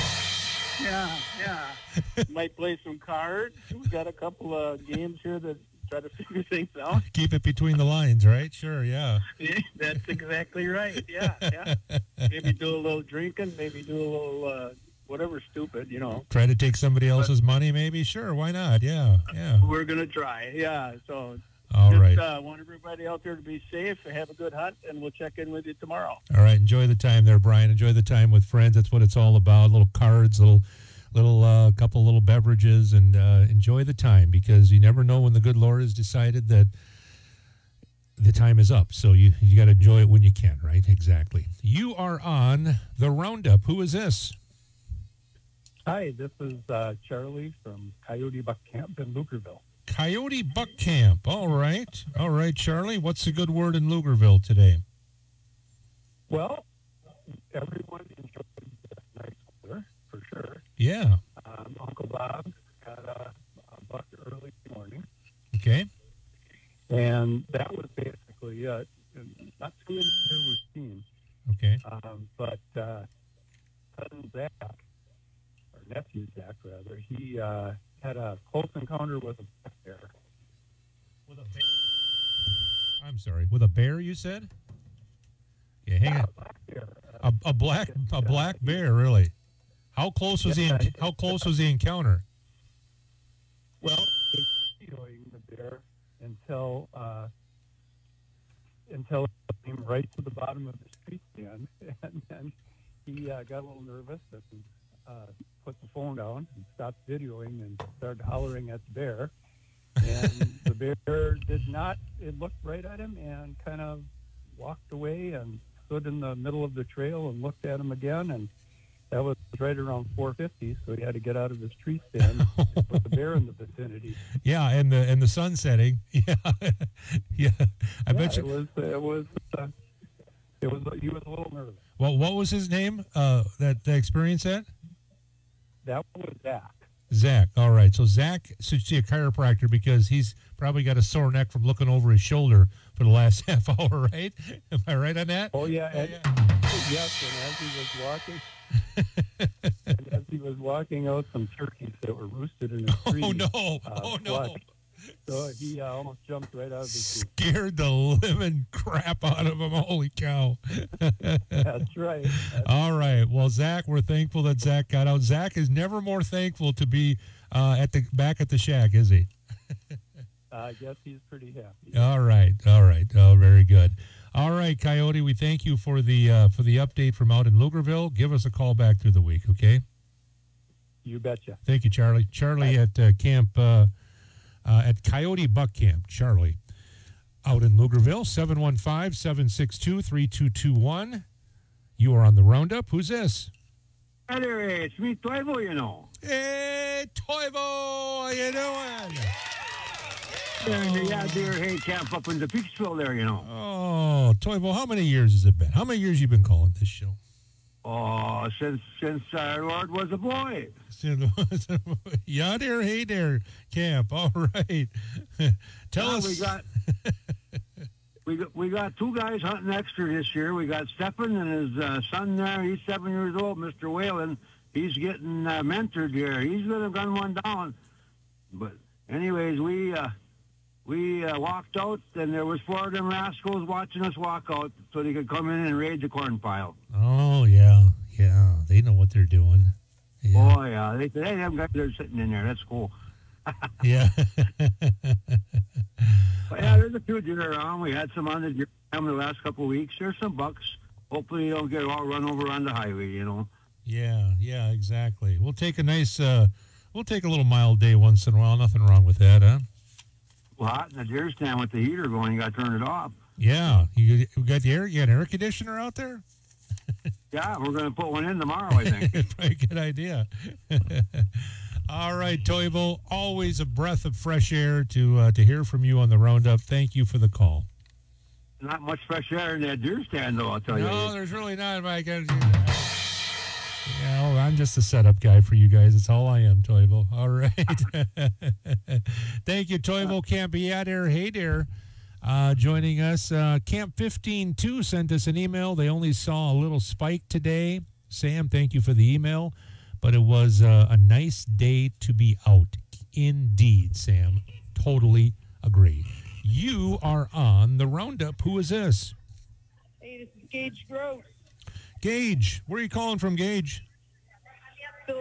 S10: Yeah, yeah. Might play some cards. We've got a couple of games here that try to figure things out.
S3: Keep it between the lines, right? Sure, yeah.
S10: Yeah, that's exactly right. Yeah, yeah. Maybe do a little drinking. Maybe do a little uh, whatever stupid, you know.
S3: Try to take somebody else's money, maybe? Sure, why not? Yeah, yeah.
S10: We're going to try. Yeah, so
S3: All
S10: just
S3: right.
S10: uh, want everybody out there to be safe, have a good hunt, and we'll check in with you tomorrow.
S3: All right, enjoy the time there, Brian. Enjoy the time with friends. That's what it's all about. Little cards, little, little, uh, couple little beverages, and uh, enjoy the time, because you never know when the good Lord has decided that the time is up. So you you got to enjoy it when you can, right? Exactly. You are on the Roundup. Who is this?
S11: Hi, this is uh, Charlie from Coyote Buck Camp in Lugerville.
S3: Coyote Buck Camp. All right. All right, Charlie. What's the good word in Lugerville today?
S11: Well, everyone enjoyed the nice weather, for sure.
S3: Yeah.
S11: Um, Uncle Bob got a, a buck early morning,
S3: Okay.
S11: and that was basically it. And not too into with team,
S3: Okay.
S11: um, but uh, cousin Zach, or nephew Zach, rather, he uh, had a close encounter with a black bear.
S3: With a bear? I'm sorry. With a bear, you said? Yeah, hang
S11: Yeah,
S3: on.
S11: a black bear.
S3: A, a black a black bear, really? How close was
S11: Yeah,
S3: the how close was the encounter?
S11: Well, he was videoing the bear until uh, until it came right to the bottom of the street stand, and then he uh, got a little nervous and uh, put the phone down and stopped videoing and started hollering at the bear. And the bear did not. It looked right at him and kind of walked away and stood in the middle of the trail and looked at him again, and that was right around four fifty, so he had to get out of his tree stand with the bear in the vicinity.
S3: Yeah, and the and the sun setting. Yeah, yeah. I
S11: Yeah,
S3: bet
S11: it
S3: you.
S11: was. It was. Uh, it was. He was a little nervous.
S3: Well, what was his name? Uh, that that experience at?
S11: That was Zach.
S3: Zach. All right. So Zach should see a chiropractor because he's probably got a sore neck from looking over his shoulder for the last half hour, right? Am I right on that?
S11: Oh yeah. And, yes, and as he was walking. and as he was walking out, some turkeys that were roosted in a tree.
S3: Oh no!
S11: Uh,
S3: Oh no!
S11: flushed. So he uh, almost jumped right out of his seat.
S3: Scared the living crap out of him. Holy cow!
S11: That's right. That's
S3: All right. Well, Zach, we're thankful that Zach got out. Zach is never more thankful to be uh, at the back at the shack, is he?
S11: I guess he's pretty happy.
S3: All right. All right. Oh, very good. All right, Coyote. We thank you for the uh, for the update from out in Lugerville. Give us a call back through the week, okay?
S11: You betcha.
S3: Thank you, Charlie. Charlie at uh, camp uh, uh, at Coyote Buck Camp. Charlie out in Lugerville. seven one five, seven six two, three two two one. You are on the Roundup. Who's this?
S12: Hi there, it's me, Toivo, you know.
S3: Hey, Toivo, how you doing?
S12: And the yeah, deer hay camp up in the Peaksville there, you know.
S3: Oh, Toivo, how many years has it been? How many years you been calling this show?
S12: Oh, since since uh, Lord was a boy.
S3: Yeah, there, hey there, camp. All right. Tell
S12: Uh,
S3: us.
S12: We got, we got we got two guys hunting extra this year. We got Stephen and his uh, son there. He's seven years old, Mister Whalen. He's getting uh, mentored here. He's going to gun one down. But anyways, we uh, we uh, walked out, and there was four of them rascals watching us walk out so they could come in and raid the corn pile.
S3: Oh, yeah, yeah. They know what they're doing. Yeah.
S12: Oh, yeah. They said, hey, them guys are sitting in there. That's cool.
S3: Yeah.
S12: But yeah, there's a few deer around. We had some on the deer cam the last couple of weeks. There's some bucks. Hopefully you don't get all run over on the highway, you know.
S3: Yeah, yeah, exactly. We'll take a nice, uh, we'll take a little mild day once in a while. Nothing wrong with that, huh?
S12: Well, hot in the deer stand with the heater going, you got to turn it off.
S3: Yeah. You, you got the air, you got an air conditioner out there?
S12: Yeah, we're going to put one in tomorrow, I think.
S3: Probably a good idea. All right, Toivo, always a breath of fresh air to uh, to hear from you on the Roundup. Thank you for the call.
S12: Not much fresh air in that deer stand, though, I'll tell you.
S3: No, there's really not, Mike. You know, I'm just a setup guy for you guys. That's all I am, Toivo. All right. Thank you, Toivo. Camp be out there. Hey there. Uh, joining us, uh, Camp fifteen two sent us an email. They only saw a little spike today. Sam, thank you for the email. But it was uh, a nice day to be out. Indeed, Sam. Totally agree. You are on the Roundup. Who is this?
S14: Hey, this is Gage Gross.
S3: Gage. Where are you calling from, Gage?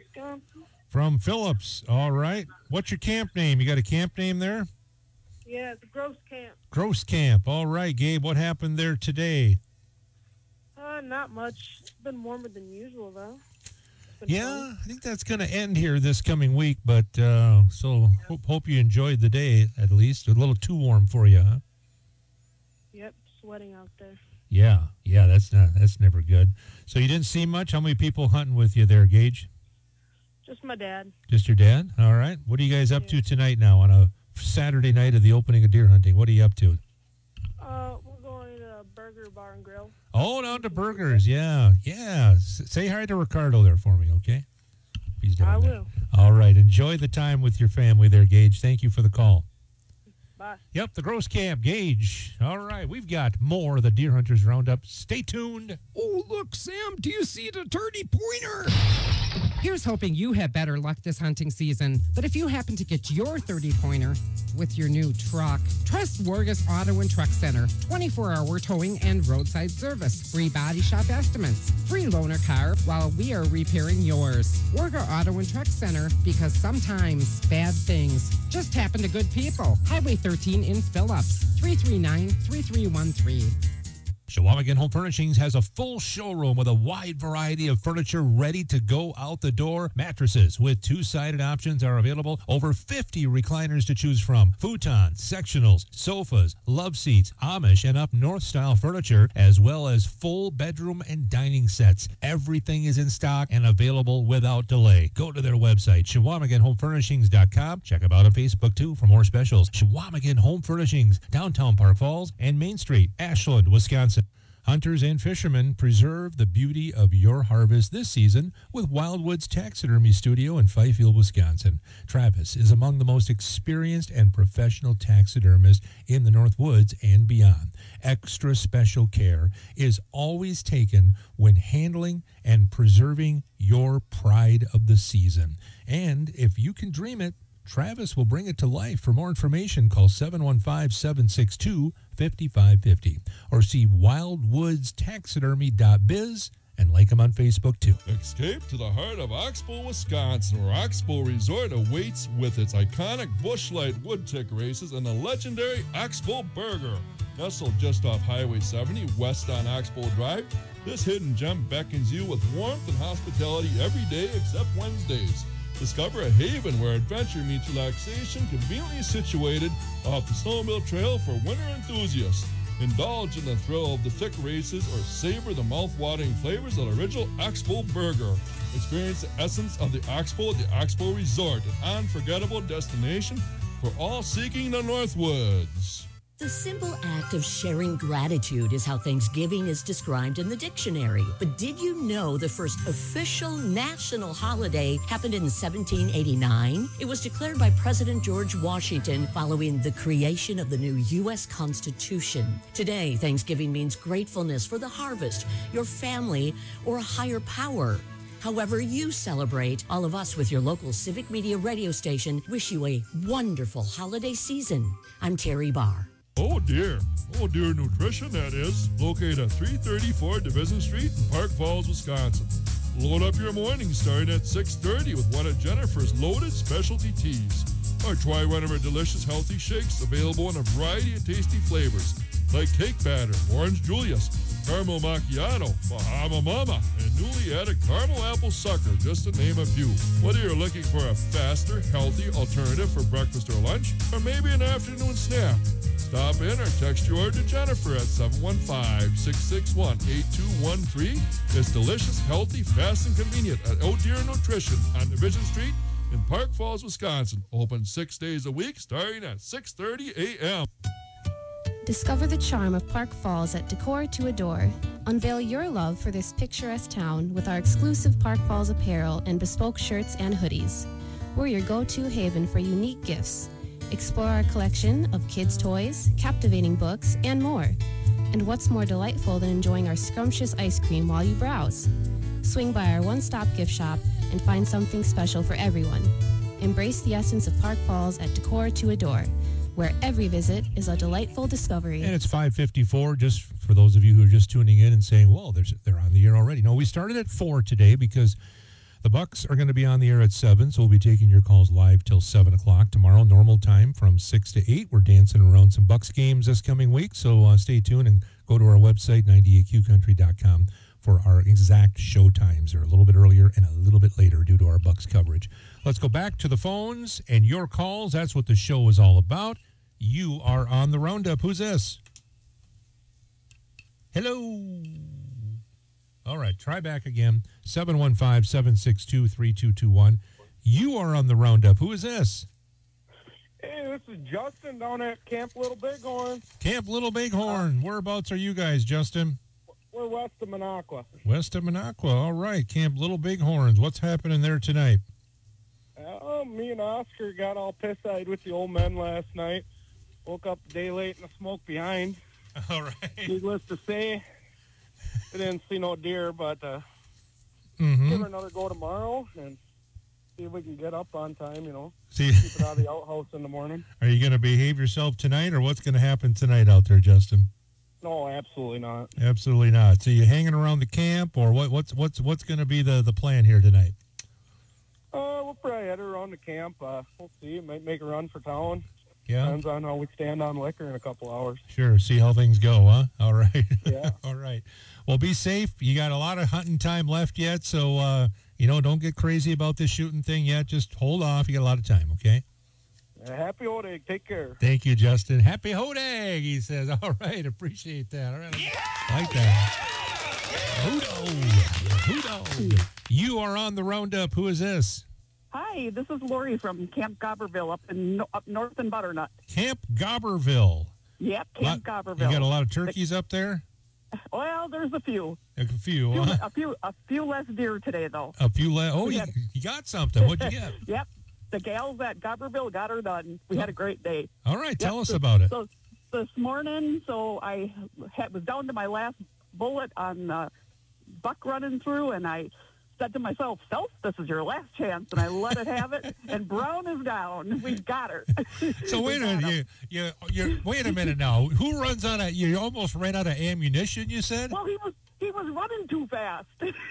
S14: Wisconsin.
S3: From Phillips. All right. What's your camp name? You got a camp name there?
S14: Yeah, the Gross Camp.
S3: Gross Camp. All right, Gabe. What happened there today?
S14: Uh, not much. It's been warmer than usual, though.
S3: Yeah, I think that's going to end here this coming week, but uh, so hope, hope you enjoyed the day at least. A little too warm for you, huh?
S14: Yep, sweating out there.
S3: Yeah, yeah, that's not that's never good. So you didn't see much? How many people hunting with you there, Gage?
S14: Just my dad.
S3: Just your dad? All right. What are you guys up to tonight now on a Saturday night of the opening of deer hunting? What are you up to?
S14: Uh, we're going to Burger Bar and Grill.
S3: Oh, down to Burgers. Yeah, yeah. S- say hi to Ricardo there for me, okay? He's doing
S14: I
S3: that.
S14: will.
S3: All right. Enjoy the time with your family there, Gage. Thank you for the call.
S14: Bye.
S3: Yep, the Gross Camp, Gage. All right, we've got more of the Deer Hunters Roundup. Stay tuned.
S15: Oh, look, Sam, do you see the thirty pointer?
S16: Here's hoping you have better luck this hunting season. But if you happen to get your thirty pointer with your new truck, trust Wargus Auto and Truck Center. twenty-four hour towing and roadside service. Free body shop estimates. Free loaner car while we are repairing yours. Wargus Auto and Truck Center, because sometimes bad things just happen to good people. Highway thirteen in Phillips. three three nine, three three one three.
S3: Chequamegon Home Furnishings has a full showroom with a wide variety of furniture ready to go out the door. Mattresses with two-sided options are available. Over fifty recliners to choose from. Futons, sectionals, sofas, love seats, Amish and up north style furniture, as well as full bedroom and dining sets. Everything is in stock and available without delay. Go to their website, Chequamegon Home Furnishings dot com. Check them out on Facebook too for more specials. Chequamegon Home Furnishings, downtown Park Falls and Main Street, Ashland, Wisconsin. Hunters and fishermen, preserve the beauty of your harvest this season with Wildwoods Taxidermy Studio in Fifield, Wisconsin. Travis is among the most experienced and professional taxidermists in the North Woods and beyond. Extra special care is always taken when handling and preserving your pride of the season. And if you can dream it, Travis will bring it to life. For more information, call seven one five, seven six two, five five five zero or see wildwoods taxidermy dot biz and like them on Facebook too.
S8: Escape to the heart of Oxbow, Wisconsin, where Oxbow Resort awaits with its iconic Bushlight Woodtick races and the legendary Oxbow Burger. Nestled just off Highway seventy, west on Oxbow Drive, this hidden gem beckons you with warmth and hospitality every day except Wednesdays. Discover a haven where adventure meets relaxation, conveniently situated off the Snowmobile Trail for winter enthusiasts. Indulge in the thrill of the thick races or savor the mouth-watering flavors of the original Oxbow Burger. Experience the essence of the Oxbow at the Oxbow Resort, an unforgettable destination for all seeking the Northwoods.
S17: The simple act of sharing gratitude is how Thanksgiving is described in the dictionary. But did you know the first official national holiday happened in seventeen eighty-nine? It was declared by President George Washington following the creation of the new U S Constitution. Today, Thanksgiving means gratefulness for the harvest, your family, or a higher power. However you celebrate, all of us with your local Civic Media radio station wish you a wonderful holiday season. I'm Terry Barr.
S8: Oh dear. Oh dear Nutrition, that is. Located at three thirty-four Division Street in Park Falls, Wisconsin. Load up your morning starting at six thirty with one of Jennifer's loaded specialty teas. Or try one of her delicious healthy shakes available in a variety of tasty flavors like cake batter, orange Julius, caramel macchiato, Bahama Mama, and newly added caramel apple sucker, just to name a few. Whether you're looking for a faster, healthy alternative for breakfast or lunch, or maybe an afternoon snack, stop in or text your order to Jennifer at seven one five, six six one, eight two one three. It's delicious, healthy, fast, and convenient at Oh Dear Nutrition on Division Street in Park Falls, Wisconsin. Open six days a week starting at six thirty a.m.
S5: Discover the charm of Park Falls at Decor to Adore. Unveil your love for this picturesque town with our exclusive Park Falls apparel and bespoke shirts and hoodies. We're your go-to haven for unique gifts. Explore our collection of kids' toys, captivating books, and more. And what's more delightful than enjoying our scrumptious ice cream while you browse? Swing by our one-stop gift shop and find something special for everyone. Embrace the essence of Park Falls at Decor to Adore, where every visit is a delightful discovery.
S3: And it's five fifty-four, just for those of you who are just tuning in and saying, well, they're, they're on the air already. No, we started at four today because The Bucks are going to be on the air at seven, so we'll be taking your calls live till seven o'clock tomorrow, normal time from six to eight. We're dancing around some Bucks games this coming week, so uh, stay tuned and go to our website, ninety-eight q country dot com, for our exact show times. They're a little bit earlier and a little bit later due to our Bucks coverage. Let's go back to the phones and your calls. That's what the show is all about. You are on the Roundup. Who's this? Hello. All right, try back again. seven one five, seven six two, three two two one. You are on the Roundup. Who is this?
S18: Hey, this is Justin down at Camp Little Bighorn.
S3: Camp Little Bighorn. Whereabouts are you guys, Justin?
S18: We're west of Minocqua.
S3: West of Minocqua. All right, Camp Little Bighorns. What's happening there tonight?
S18: Uh, me and Oscar got all pissed-eyed with the old men last night. Woke up a day late in the smoke behind.
S3: All right.
S18: Needless to say, we didn't see no deer, but uh,
S3: Mhm.
S18: give her another go tomorrow and see if we can get up on time, you know.
S3: See-
S18: Keep it out of the outhouse in the morning.
S3: Are you going to behave yourself tonight, or what's going to happen tonight out there, Justin?
S18: No, absolutely not.
S3: Absolutely not. So you hanging around the camp, or what? What's what's what's going to be the, the plan here tonight?
S18: Uh, we'll probably head around the camp. Uh, we'll see. Might make a run for town.
S3: Yeah.
S18: Depends on how we stand on liquor in a couple hours.
S3: Sure. See how things go, huh? All right.
S18: Yeah.
S3: All right. Well, be safe. You got a lot of hunting time left yet, so uh, you know, don't get crazy about this shooting thing yet. Just hold off. You got a lot of time. Okay.
S18: Uh, happy old egg. Take care.
S3: Thank you, Justin. Happy Hodag, he says. All right, appreciate that. All right, like that. Hodo, Hodo. You are on the Roundup. Who is this?
S1: Hi, this is Lori from Camp Gobberville up in no, up north in Butternut.
S3: Camp Gobberville.
S1: Yep, Camp
S3: Lot-
S1: Gobberville.
S3: You got a lot of turkeys up there?
S1: Well, there's a few.
S3: A few,
S1: Few-
S3: huh?
S1: a few, a few less deer today, though.
S3: A few less. Oh,
S1: We
S3: you,
S1: had-
S3: you got something. What'd you get?
S1: Yep, the gals at Gobberville got her done. We had a great day.
S3: All right, tell
S1: Yep,
S3: us
S1: so-
S3: about it.
S1: So this morning, so I had, was down to my last bullet on uh, buck running through, and I said to myself, Phelps, this is your last chance, and I let it have it, and Brown is down. We got her.
S3: So wait a minute, you, you, you, wait a minute now. Who runs out of? You almost ran out of ammunition. You said.
S1: Well, he was he was running too fast.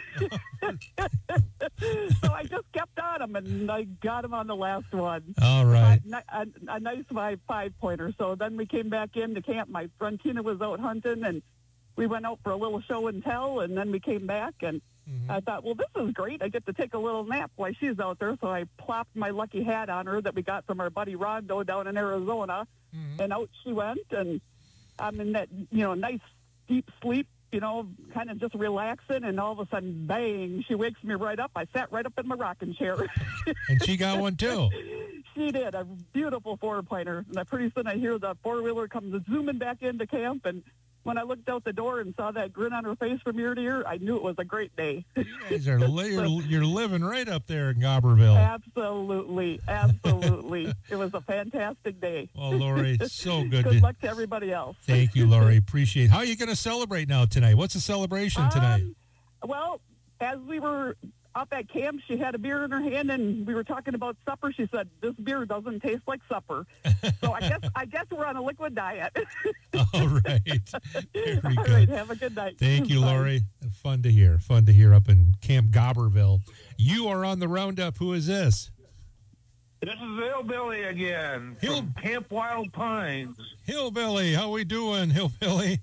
S1: So I just kept on him, and I got him on the last one.
S3: All right.
S1: A, a, a nice five five pointer. So then we came back into camp. My friend Tina was out hunting, and we went out for a little show and tell, and then we came back, and I thought, well, this is great. I get to take a little nap while she's out there. So I plopped my lucky hat on her that we got from our buddy Rondo down in Arizona, and out she went, and I'm in that, you know, nice deep sleep, you know, kind of just relaxing, and all of a sudden, bang, she wakes me right up. I sat right up in my rocking chair.
S3: And she got one too.
S1: She did, a beautiful four-pointer. And pretty soon I hear the four-wheeler comes zooming back into camp, and when I looked out the door and saw that grin on her face from ear to ear, I knew it was a great day.
S3: You guys are li- you're, you're living right up there in Gobberville.
S1: Absolutely, absolutely. It was a fantastic day.
S3: Well, Lori, it's so good
S1: Good
S3: to-
S1: luck to everybody else.
S3: Thank you, Lori. Appreciate it. How are you going to celebrate now tonight? What's the celebration tonight?
S1: Um, well, as we were up at camp, she had a beer in her hand, and we were talking about supper. She said, "This beer doesn't taste like supper." So I guess I guess we're on a liquid diet.
S3: All right. Very
S1: All
S3: good.
S1: right, have a good night.
S3: Thank you,
S1: Bye.
S3: Lori. Fun to hear. Fun to hear up in Camp Gobberville. You are on the Roundup. Who is this?
S19: This is Hillbilly again from Camp Wild Pines.
S3: Hillbilly. How we doing, Hillbilly?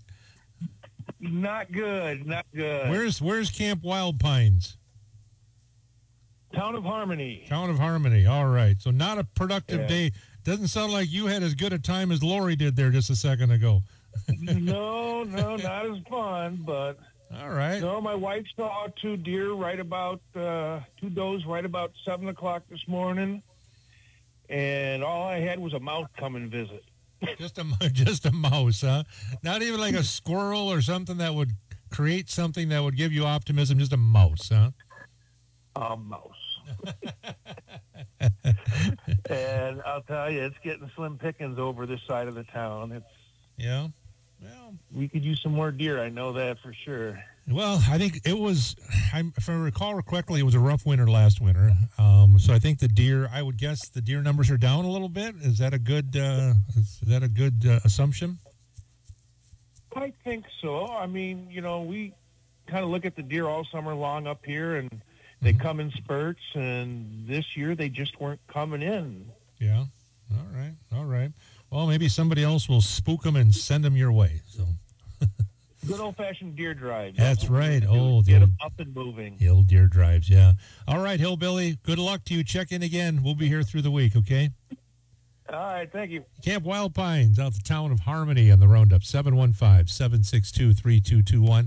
S19: Not good, not good.
S3: Where's Where's Camp Wild Pines?
S19: Town of Harmony.
S3: Town of Harmony. All right. So not a productive
S19: Yeah.
S3: day. Doesn't sound like you had as good a time as Lori did there just a second ago.
S19: no, no, not as fun, but
S3: all right.
S19: No, my wife saw two deer right about uh, two does right about seven o'clock this morning, and all I had was a mouse come and visit.
S3: Just a just a mouse, huh? Not even like a squirrel or something that would create something that would give you optimism. Just a mouse, huh?
S19: A mouse. And I'll tell you, it's getting slim pickings over this side of the town. It's
S3: yeah.
S19: Well, we could use some more deer. I know that for sure.
S3: Well, I think it was, I'm, if I recall correctly, it was a rough winter last winter. Um, so I think the deer, I would guess the deer numbers are down a little bit. Is that a good, uh, is that a good uh, assumption?
S19: I think so. I mean, you know, we kind of look at the deer all summer long up here, and They come in spurts, and this year they just weren't coming in.
S3: Yeah. All right. All right. Well, maybe somebody else will spook them and send them your way. So.
S19: Good old-fashioned deer drive.
S3: That's right. Oh, the
S19: get
S3: old,
S19: them up and moving.
S3: the old deer drives. Yeah. All right, Hillbilly. Good luck to you. Check in again. We'll be here through the week. Okay.
S19: All right. Thank you.
S3: Camp Wild Pines out the town of Harmony on the Roundup. seven one five, seven six two, three two two one.